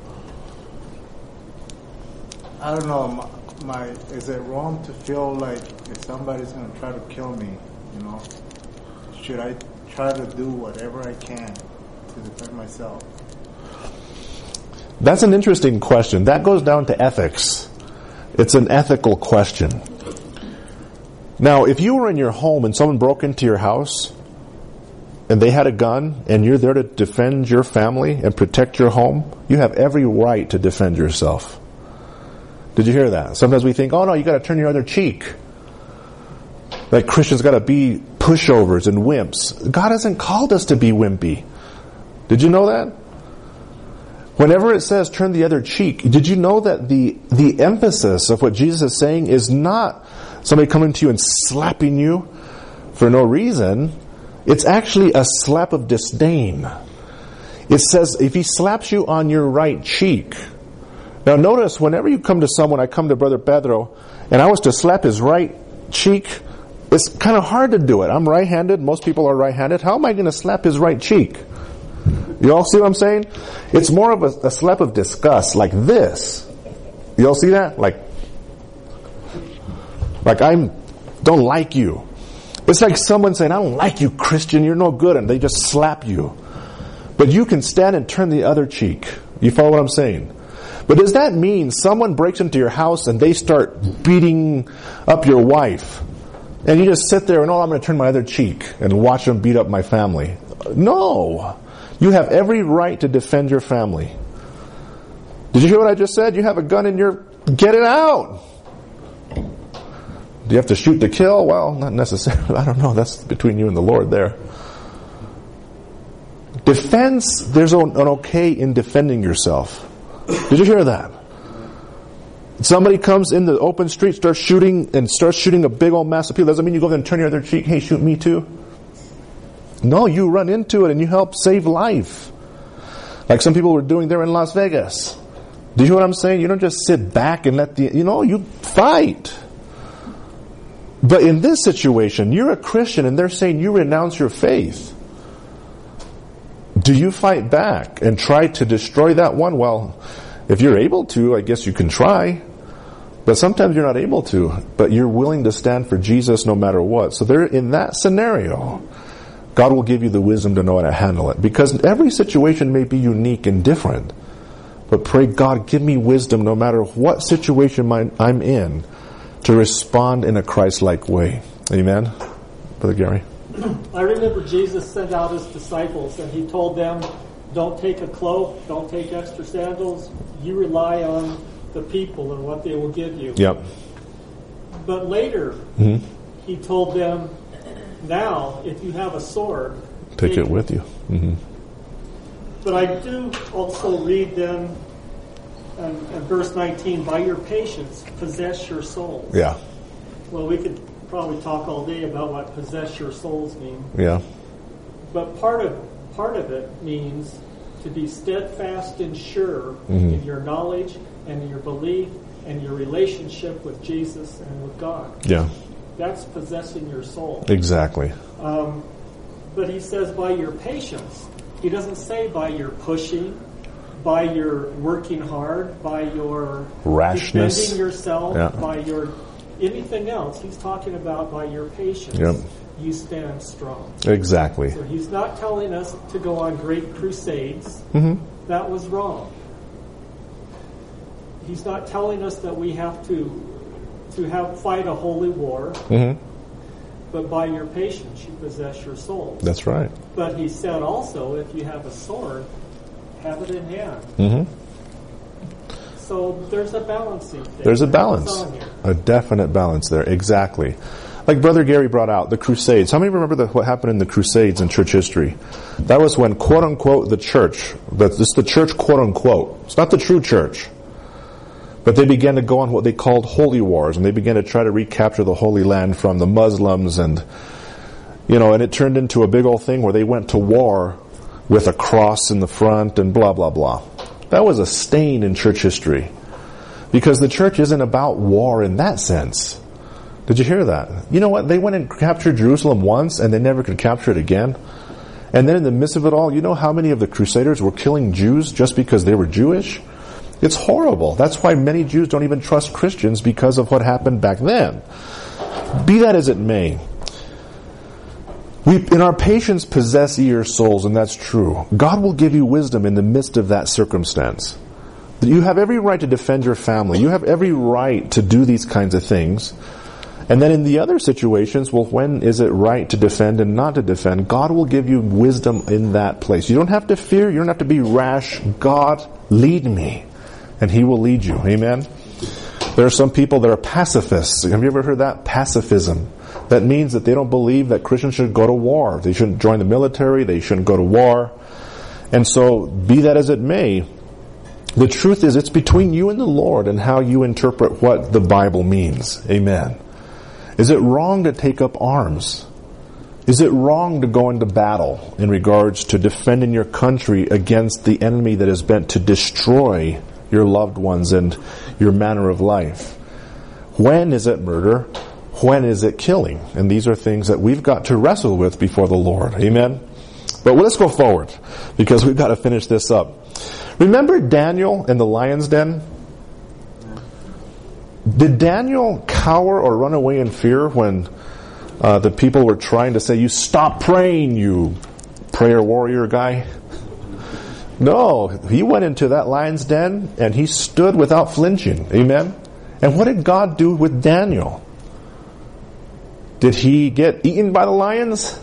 I don't know. My, my is it wrong to feel like if somebody's going to try to kill me, you know, should I try to do whatever I can to defend myself? That's an interesting question. That goes down to ethics. It's an ethical question. Now, if you were in your home and someone broke into your house and they had a gun and you're there to defend your family and protect your home, you have every right to defend yourself. Did you hear that? Sometimes we think, oh no, you got to turn your other cheek. Like Christians got to be pushovers and wimps. God hasn't called us to be wimpy. Did you know that? Whenever it says turn the other cheek, did you know that the the emphasis of what Jesus is saying is not somebody coming to you and slapping you for no reason. It's actually a slap of disdain. It says if he slaps you on your right cheek. Now notice, whenever you come to someone, I come to Brother Pedro, and I was to slap his right cheek, it's kind of hard to do it. I'm right-handed. Most people are right-handed. How am I going to slap his right cheek? You all see what I'm saying? It's more of a, a slap of disgust, like this. You all see that? Like, like I don't like you. It's like someone saying, I don't like you, Christian. You're no good. And they just slap you. But you can stand and turn the other cheek. You follow what I'm saying? But does that mean someone breaks into your house and they start beating up your wife? And you just sit there and, oh, I'm going to turn my other cheek and watch them beat up my family. No. You have every right to defend your family. Did you hear what I just said? You have a gun in your... Get it out! Do you have to shoot to kill? Well, not necessarily. I don't know. That's between you and the Lord there. Defense, there's an okay in defending yourself. Did you hear that? Somebody comes in the open street, starts shooting, and starts shooting a big old mass of people. Doesn't mean you go there and turn your other cheek. Hey, shoot me too. No, you run into it and you help save life. Like some people were doing there in Las Vegas. Do you hear what I'm saying? You don't just sit back and let the, you know, you fight. But in this situation, you're a Christian and they're saying you renounce your faith. Do you fight back and try to destroy that one? Well, if you're able to, I guess you can try. But sometimes you're not able to. But you're willing to stand for Jesus no matter what. So there, in that scenario, God will give you the wisdom to know how to handle it. Because every situation may be unique and different. But pray, God, give me wisdom no matter what situation I'm in to respond in a Christ-like way. Amen? Brother Gary? I remember Jesus sent out his disciples and he told them, don't take a cloak, don't take extra sandals. You rely on the people and what they will give you. Yep. But later, mm-hmm. he told them, now, if you have a sword, take, take it with you. Mm-hmm. But I do also read then in, in verse nineteen, by your patience, possess your souls. Yeah. Well, we could probably talk all day about what possess your souls mean. Yeah. But part of part of it means to be steadfast and sure mm-hmm. in your knowledge and in your belief and your relationship with Jesus and with God. Yeah. That's possessing your soul. Exactly. Um, but he says by your patience. He doesn't say by your pushing, by your working hard, by your rashness, defending yourself, yeah. by your anything else. He's talking about by your patience. Yep. You stand strong. Exactly. So he's not telling us to go on great crusades. Mm-hmm. That was wrong. He's not telling us that we have to to have fight a holy war. Mm-hmm. But by your patience you possess your soul. That's right. But he said also, if you have a sword, have it in hand. Mm-hmm. So there's a balancing thing. There's a that balance. goes on here. A definite balance there. Exactly. Like Brother Gary brought out, the Crusades. How many remember the, what happened in the Crusades in church history? That was when, quote unquote, the church, this is the church, quote unquote. It's not the true church. But they began to go on what they called holy wars, and they began to try to recapture the Holy Land from the Muslims, and, you know, and it turned into a big old thing where they went to war with a cross in the front and blah, blah, blah. That was a stain in church history. Because the church isn't about war in that sense. Did you hear that? You know what? They went and captured Jerusalem once and they never could capture it again. And then in the midst of it all, you know how many of the Crusaders were killing Jews just because they were Jewish? It's horrible. That's why many Jews don't even trust Christians, because of what happened back then. Be that as it may, we, in our patience, possess ye your souls, and that's true. God will give you wisdom in the midst of that circumstance. You have every right to defend your family. You have every right to do these kinds of things. And then in the other situations, well, when is it right to defend and not to defend? God will give you wisdom in that place. You don't have to fear. You don't have to be rash. God, lead me. And He will lead you. Amen? There are some people that are pacifists. Have you ever heard that? Pacifism. That means that they don't believe that Christians should go to war. They shouldn't join the military. They shouldn't go to war. And so, be that as it may, the truth is it's between you and the Lord and how you interpret what the Bible means. Amen. Is it wrong to take up arms? Is it wrong to go into battle in regards to defending your country against the enemy that is bent to destroy your loved ones and your manner of life? When is it murder? When is it killing? And these are things that we've got to wrestle with before the Lord. Amen? But let's go forward, because we've got to finish this up. Remember Daniel in the lion's den? Did Daniel cower or run away in fear when uh, the people were trying to say, you stop praying, you prayer warrior guy? No, he went into that lion's den and he stood without flinching. Amen? And what did God do with Daniel? Did he get eaten by the lions?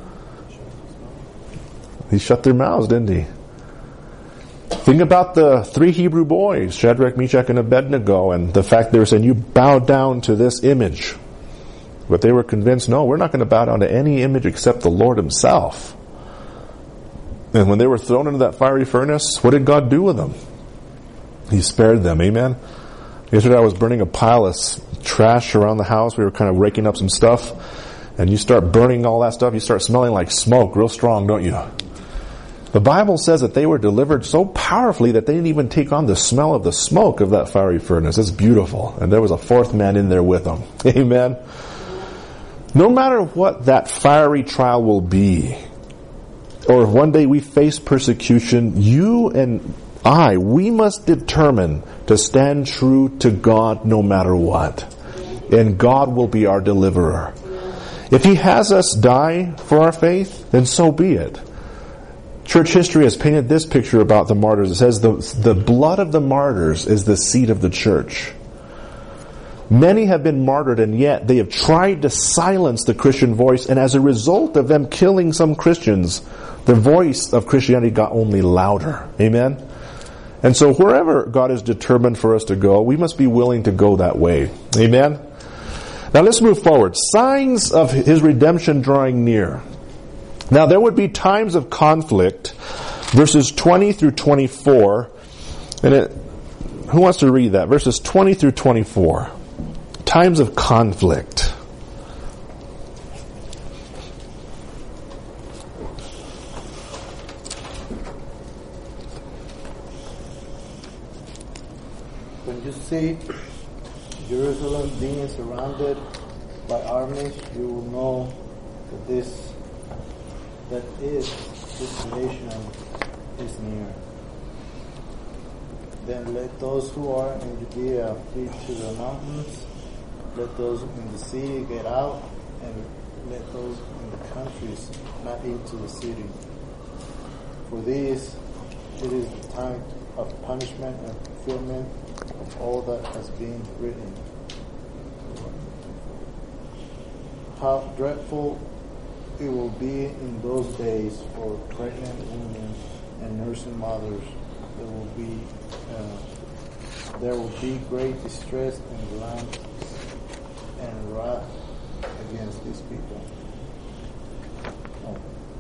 He shut their mouths, didn't he? Think about the three Hebrew boys, Shadrach, Meshach, and Abednego, and the fact they were saying, you bow down to this image. But they were convinced, no, we're not going to bow down to any image except the Lord Himself. And when they were thrown into that fiery furnace, what did God do with them? He spared them. Amen? Yesterday I was burning a pile of trash around the house. We were kind of raking up some stuff. And you start burning all that stuff, you start smelling like smoke real strong, don't you? The Bible says that they were delivered so powerfully that they didn't even take on the smell of the smoke of that fiery furnace. It's beautiful. And there was a fourth man in there with them. Amen? No matter what that fiery trial will be, or if one day we face persecution, you and I, we must determine to stand true to God no matter what. And God will be our deliverer. If He has us die for our faith, then so be it. Church history has painted this picture about the martyrs. It says the, the blood of the martyrs is the seed of the church. Many have been martyred, and yet they have tried to silence the Christian voice, and as a result of them killing some Christians, the voice of Christianity got only louder. Amen? And so wherever God is determined for us to go, we must be willing to go that way. Amen? Now let's move forward. Signs of His redemption drawing near. Now there would be times of conflict, verses twenty through twenty-four. And it, who wants to read that? Verses twenty through twenty-four. Times of conflict. When you see Jerusalem being surrounded by armies, you will know that this that is desolation is near. Then let those who are in Judea flee to the mountains. Let those in the sea get out, and let those in the countries not into the city. For these, it is the time of punishment and fulfillment of all that has been written. How dreadful it will be in those days for pregnant women and nursing mothers. There will be uh, there will be great distress in the land and wrath against these people. Oh.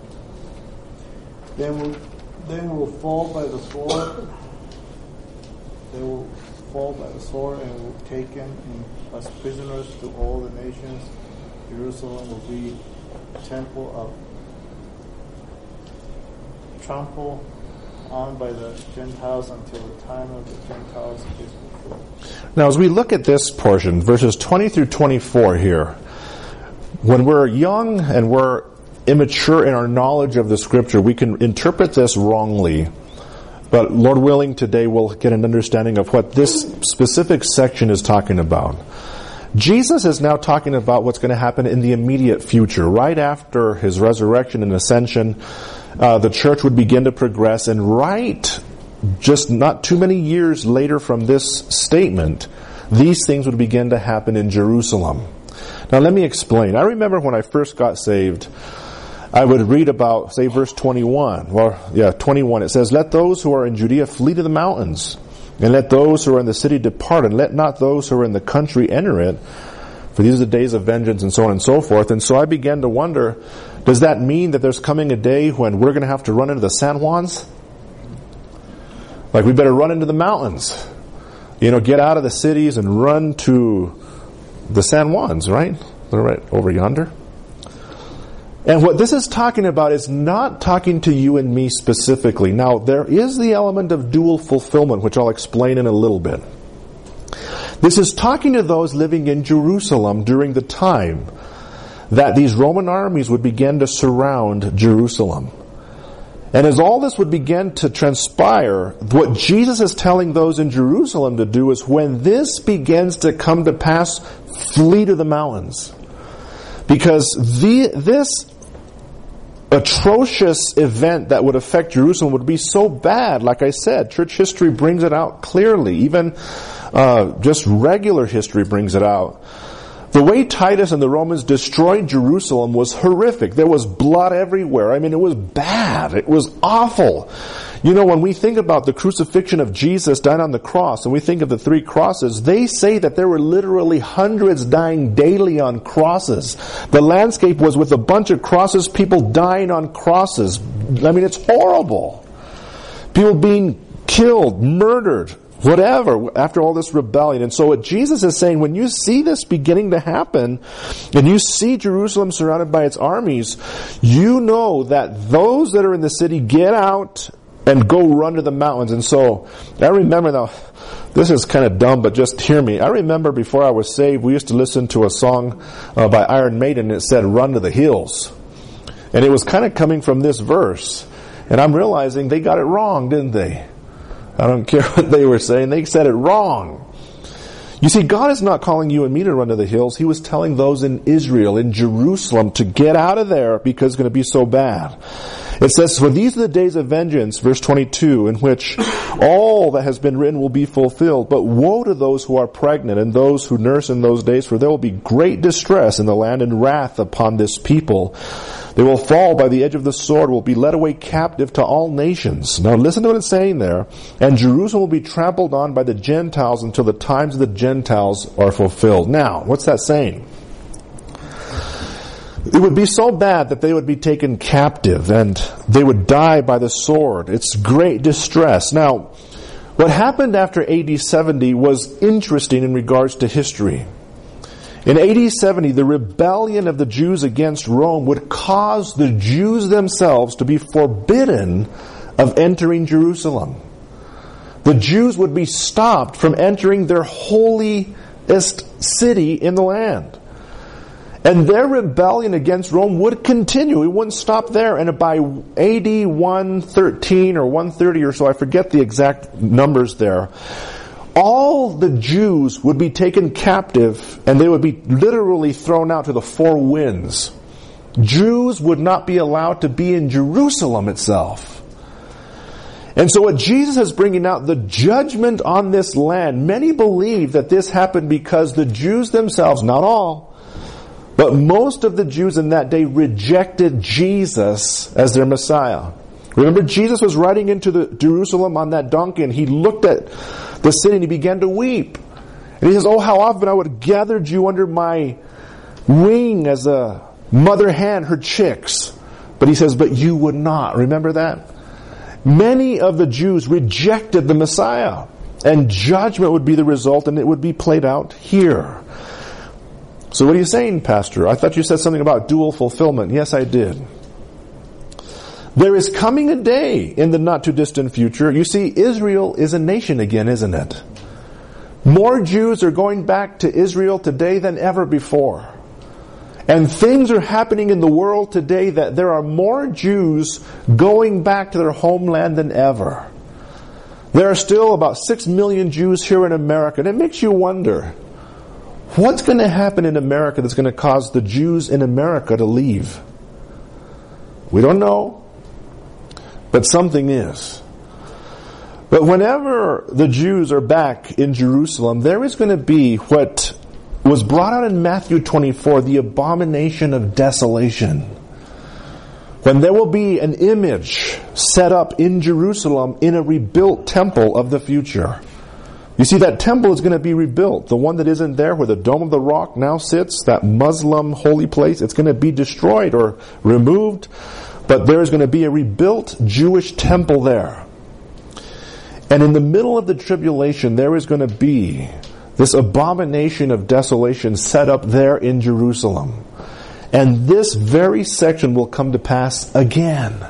They will, they will fall by the sword. They will fall by the sword and will be taken in, as prisoners to all the nations. Jerusalem will be a temple of trample on by the Gentiles until the time of the Gentiles is fulfilled. Now, as we look at this portion, verses twenty through twenty-four here, when we're young and we're immature in our knowledge of the Scripture, we can interpret this wrongly. But Lord willing, today we'll get an understanding of what this specific section is talking about. Jesus is now talking about what's going to happen in the immediate future. Right after his resurrection and ascension, uh, the church would begin to progress, and right just not too many years later from this statement, these things would begin to happen in Jerusalem. Now let me explain. I remember when I first got saved, I would read about, say, verse twenty-one. Well, yeah, twenty-one. It says, "Let those who are in Judea flee to the mountains, and let those who are in the city depart, and let not those who are in the country enter it, for these are the days of vengeance," and so on and so forth. And so I began to wonder, does that mean that there's coming a day when we're going to have to run into the San Juans? Like, we better run into the mountains. You know, get out of the cities and run to the San Juans, right? They're right over yonder. And what this is talking about is not talking to you and me specifically. Now, there is the element of dual fulfillment, which I'll explain in a little bit. This is talking to those living in Jerusalem during the time that these Roman armies would begin to surround Jerusalem. And as all this would begin to transpire, what Jesus is telling those in Jerusalem to do is, when this begins to come to pass, flee to the mountains. Because the, this atrocious event that would affect Jerusalem would be so bad. Like I said, church history brings it out clearly. Even uh, just regular history brings it out. The way Titus and the Romans destroyed Jerusalem was horrific. There was blood everywhere. I mean, it was bad. It was awful. You know, when we think about the crucifixion of Jesus dying on the cross, and we think of the three crosses, they say that there were literally hundreds dying daily on crosses. The landscape was with a bunch of crosses, people dying on crosses. I mean, it's horrible. People being killed, murdered, whatever, after all this rebellion. And so what Jesus is saying, when you see this beginning to happen, and you see Jerusalem surrounded by its armies, you know that those that are in the city get out and go run to the mountains. And so, I remember now, this is kind of dumb, but just hear me. I remember before I was saved, we used to listen to a song uh, by Iron Maiden, and it said, "Run to the hills." And it was kind of coming from this verse. And I'm realizing they got it wrong, didn't they? I don't care what they were saying. They said it wrong. You see, God is not calling you and me to run to the hills. He was telling those in Israel, in Jerusalem, to get out of there because it's going to be so bad. It says, "For these are the days of vengeance," verse twenty-two, "in which all that has been written will be fulfilled. But woe to those who are pregnant and those who nurse in those days, for there will be great distress in the land and wrath upon this people. They will fall by the edge of the sword, will be led away captive to all nations." Now listen to what it's saying there. "And Jerusalem will be trampled on by the Gentiles until the times of the Gentiles are fulfilled." Now, what's that saying? It would be so bad that they would be taken captive and they would die by the sword. It's great distress. Now, what happened after A D seventy was interesting in regards to history. In A D seventy, the rebellion of the Jews against Rome would cause the Jews themselves to be forbidden of entering Jerusalem. The Jews would be stopped from entering their holiest city in the land. And their rebellion against Rome would continue. It wouldn't stop there. And by A D one thirteen or one thirty or so, I forget the exact numbers there, all the Jews would be taken captive and they would be literally thrown out to the four winds. Jews would not be allowed to be in Jerusalem itself. And so what Jesus is bringing out, the judgment on this land, many believe that this happened because the Jews themselves, not all, but most of the Jews in that day rejected Jesus as their Messiah. Remember, Jesus was riding into the Jerusalem on that donkey, and he looked at the city and he began to weep. And he says, oh, how often I would have gathered you under my wing as a mother hen her chicks. But he says, but you would not. Remember that? Many of the Jews rejected the Messiah, and judgment would be the result, and it would be played out here. So what are you saying, Pastor? I thought you said something about dual fulfillment. Yes, I did. There is coming a day in the not too distant future. You see, Israel is a nation again, isn't it? More Jews are going back to Israel today than ever before. And things are happening in the world today that there are more Jews going back to their homeland than ever. There are still about six million Jews here in America. And it makes you wonder, what's going to happen in America that's going to cause the Jews in America to leave? We don't know, but something is. But whenever the Jews are back in Jerusalem, there is going to be what was brought out in Matthew twenty-four, the abomination of desolation. When there will be an image set up in Jerusalem in a rebuilt temple of the future. You see, that temple is going to be rebuilt. The one that isn't there where the Dome of the Rock now sits, that Muslim holy place, it's going to be destroyed or removed. But there is going to be a rebuilt Jewish temple there. And in the middle of the tribulation, there is going to be this abomination of desolation set up there in Jerusalem. And this very section will come to pass again.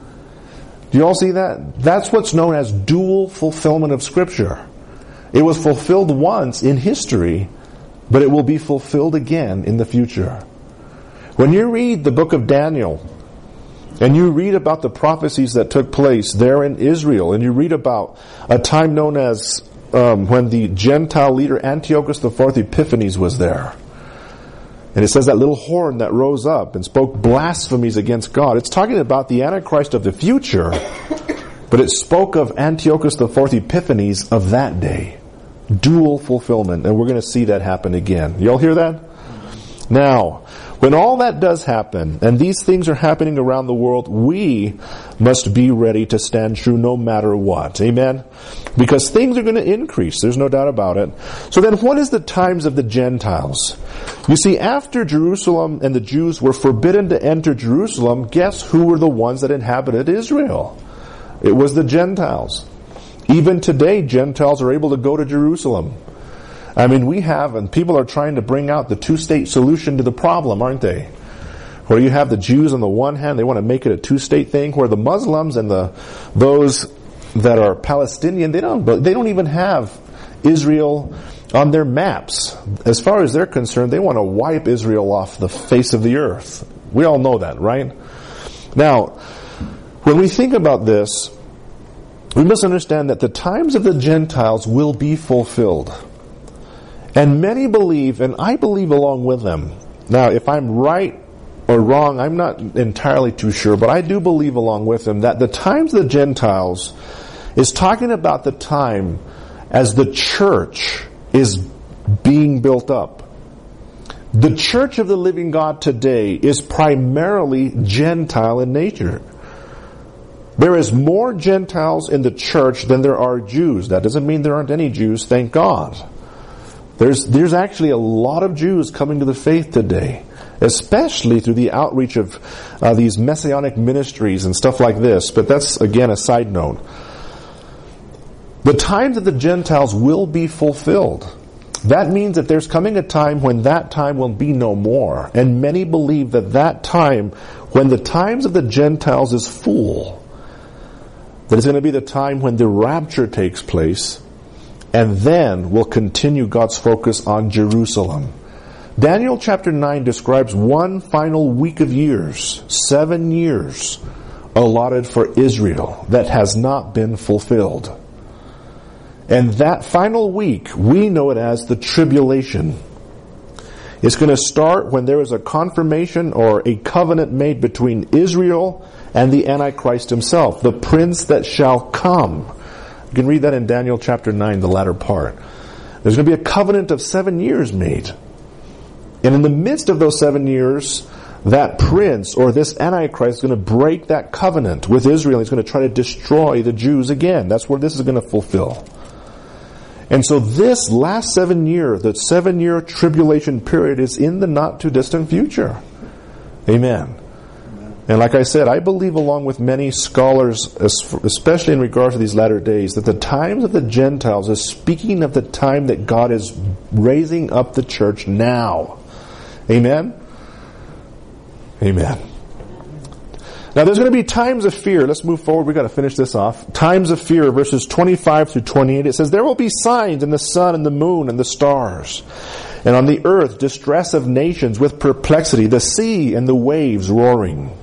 Do you all see that? That's what's known as dual fulfillment of Scripture. It was fulfilled once in history, but it will be fulfilled again in the future. When you read the book of Daniel, and you read about the prophecies that took place there in Israel, and you read about a time known as um, when the Gentile leader Antiochus the Fourth Epiphanes was there. And it says that little horn that rose up and spoke blasphemies against God. It's talking about the Antichrist of the future, but it spoke of Antiochus the Fourth Epiphanes of that day. Dual fulfillment, and we're going to see that happen again. You all hear that? Now, when all that does happen, and these things are happening around the world, we must be ready to stand true no matter what. Amen? Because things are going to increase. There's no doubt about it. So then what is the times of the Gentiles? You see, after Jerusalem and the Jews were forbidden to enter Jerusalem, guess who were the ones that inhabited Israel? It was the Gentiles. Even today, Gentiles are able to go to Jerusalem. I mean, we have, and people are trying to bring out the two-state solution to the problem, aren't they? Where you have the Jews on the one hand, they want to make it a two-state thing, where the Muslims and the those that are Palestinian, they don't, they don't even have Israel on their maps. As far as they're concerned, they want to wipe Israel off the face of the earth. We all know that, right? Now, when we think about this, we must understand that the times of the Gentiles will be fulfilled. And many believe, and I believe along with them. Now, if I'm right or wrong, I'm not entirely too sure, but I do believe along with them that the times of the Gentiles is talking about the time as the church is being built up. The church of the living God today is primarily Gentile in nature. There is more Gentiles in the church than there are Jews. That doesn't mean there aren't any Jews, thank God. There's there's actually a lot of Jews coming to the faith today, especially through the outreach of uh, these messianic ministries and stuff like this. But that's, again, a side note. The times of the Gentiles will be fulfilled. That means that there's coming a time when that time will be no more. And many believe that that time, when the times of the Gentiles is full, that it's going to be the time when the rapture takes place, and then we'll continue God's focus on Jerusalem. Daniel chapter nine describes one final week of years, seven years, allotted for Israel that has not been fulfilled. And that final week, we know it as the tribulation. It's going to start when there is a confirmation or a covenant made between Israel and the Antichrist himself, the prince that shall come. You can read that in Daniel chapter nine, the latter part. There's going to be a covenant of seven years made. And in the midst of those seven years, that prince or this Antichrist is going to break that covenant with Israel. He's going to try to destroy the Jews again. That's where this is going to fulfill. And so this last seven year, the seven year tribulation period is in the not too distant future. Amen. And like I said, I believe along with many scholars, especially in regards to these latter days, that the times of the Gentiles is speaking of the time that God is raising up the church now. Amen? Amen. Now there's going to be times of fear. Let's move forward. We've got to finish this off. Times of fear, verses twenty-five through twenty-eight. It says, there will be signs in the sun and the moon and the stars. And on the earth, distress of nations with perplexity, the sea and the waves roaring.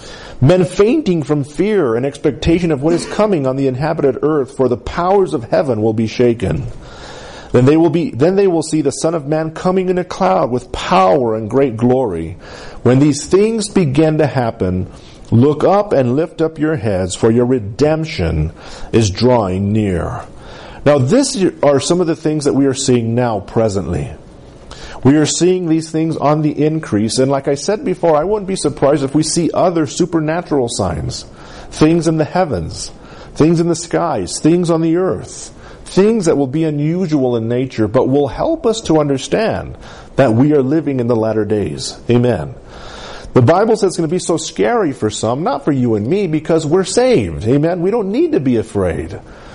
Men fainting from fear and expectation of what is coming on the inhabited earth, for the powers of heaven will be shaken. Then they will be, then they will see the Son of Man coming in a cloud with power and great glory. When these things begin to happen, look up and lift up your heads, for your redemption is drawing near. Now, these are some of the things that we are seeing now presently. We are seeing these things on the increase, and like I said before, I wouldn't be surprised if we see other supernatural signs. Things in the heavens, things in the skies, things on the earth. Things that will be unusual in nature, but will help us to understand that we are living in the latter days. Amen. The Bible says it's going to be so scary for some, not for you and me, because we're saved. Amen. We don't need to be afraid.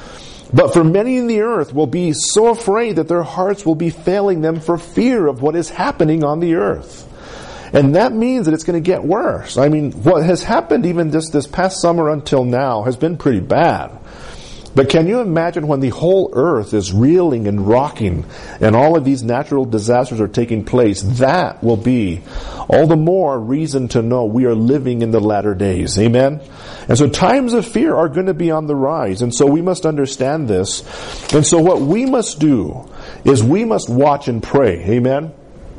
But for many in the earth will be so afraid that their hearts will be failing them for fear of what is happening on the earth. And that means that it's going to get worse. I mean, what has happened even just this past summer until now has been pretty bad. But can you imagine when the whole earth is reeling and rocking and all of these natural disasters are taking place? That will be all the more reason to know we are living in the latter days. Amen? And so times of fear are going to be on the rise. And so we must understand this. And so what we must do is we must watch and pray. Amen?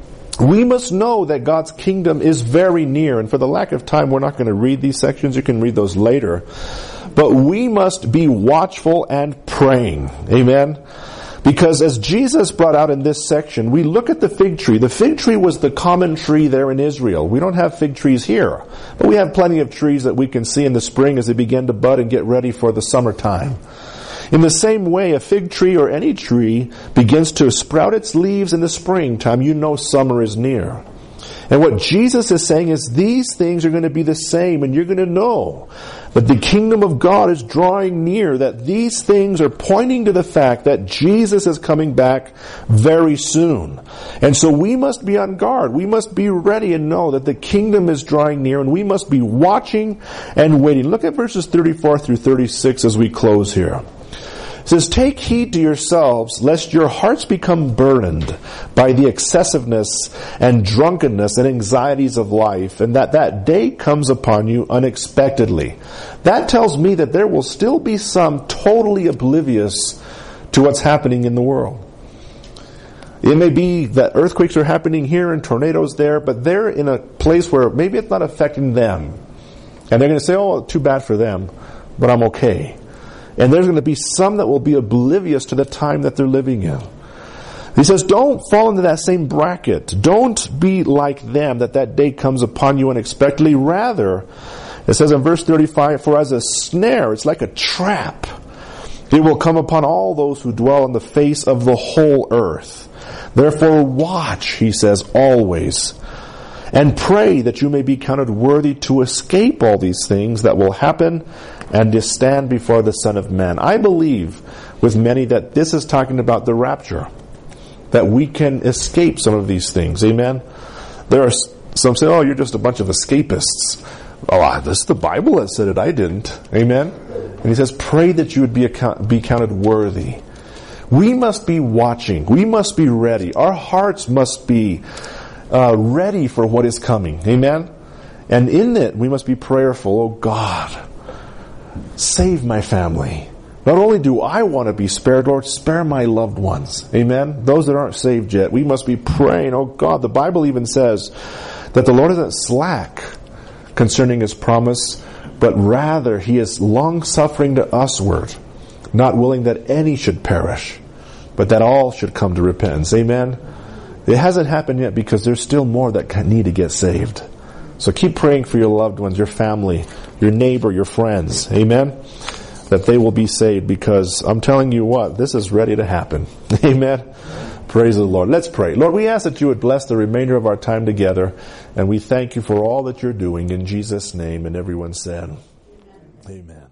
We must know that God's kingdom is very near. And for the lack of time, we're not going to read these sections. You can read those later. But we must be watchful and praying. Amen? Because as Jesus brought out in this section, we look at the fig tree. The fig tree was the common tree there in Israel. We don't have fig trees here. But we have plenty of trees that we can see in the spring as they begin to bud and get ready for the summertime. In the same way, a fig tree or any tree begins to sprout its leaves in the springtime, you know summer is near. And what Jesus is saying is these things are going to be the same, and you're going to know that the kingdom of God is drawing near, that these things are pointing to the fact that Jesus is coming back very soon. And so we must be on guard. We must be ready and know that the kingdom is drawing near, and we must be watching and waiting. Look at verses thirty-four through thirty-six as we close here. It says, take heed to yourselves, lest your hearts become burdened by the excessiveness and drunkenness and anxieties of life, and that that day comes upon you unexpectedly. That tells me that there will still be some totally oblivious to what's happening in the world. It may be that earthquakes are happening here and tornadoes there, but they're in a place where maybe it's not affecting them. And they're going to say, oh, too bad for them, but I'm okay. And there's going to be some that will be oblivious to the time that they're living in. He says, don't fall into that same bracket. Don't be like them, that that day comes upon you unexpectedly. Rather, it says in verse thirty-five, for as a snare, it's like a trap. It will come upon all those who dwell on the face of the whole earth. Therefore watch, he says, always. And pray that you may be counted worthy to escape all these things that will happen and to stand before the Son of Man. I believe with many that this is talking about the rapture, that we can escape some of these things. Amen? There are some say, oh, you're just a bunch of escapists. Oh, this is the Bible that said it. I didn't. Amen? And he says, pray that you would be, account- be counted worthy. We must be watching. We must be ready. Our hearts must be uh, ready for what is coming. Amen? And in it, we must be prayerful. Oh, God, save my family. Not only do I want to be spared, Lord, spare my loved ones. Amen? Those that aren't saved yet, we must be praying. Oh, God, the Bible even says that the Lord isn't slack concerning His promise, but rather He is long-suffering to usward, not willing that any should perish, but that all should come to repentance. Amen? It hasn't happened yet because there's still more that need to get saved. So keep praying for your loved ones, your family, your neighbor, your friends. Amen? That they will be saved, because I'm telling you what, this is ready to happen. Amen? Praise the Lord. Let's pray. Lord, we ask that you would bless the remainder of our time together, and we thank you for all that you're doing in Jesus' name. And everyone said, Amen. Amen.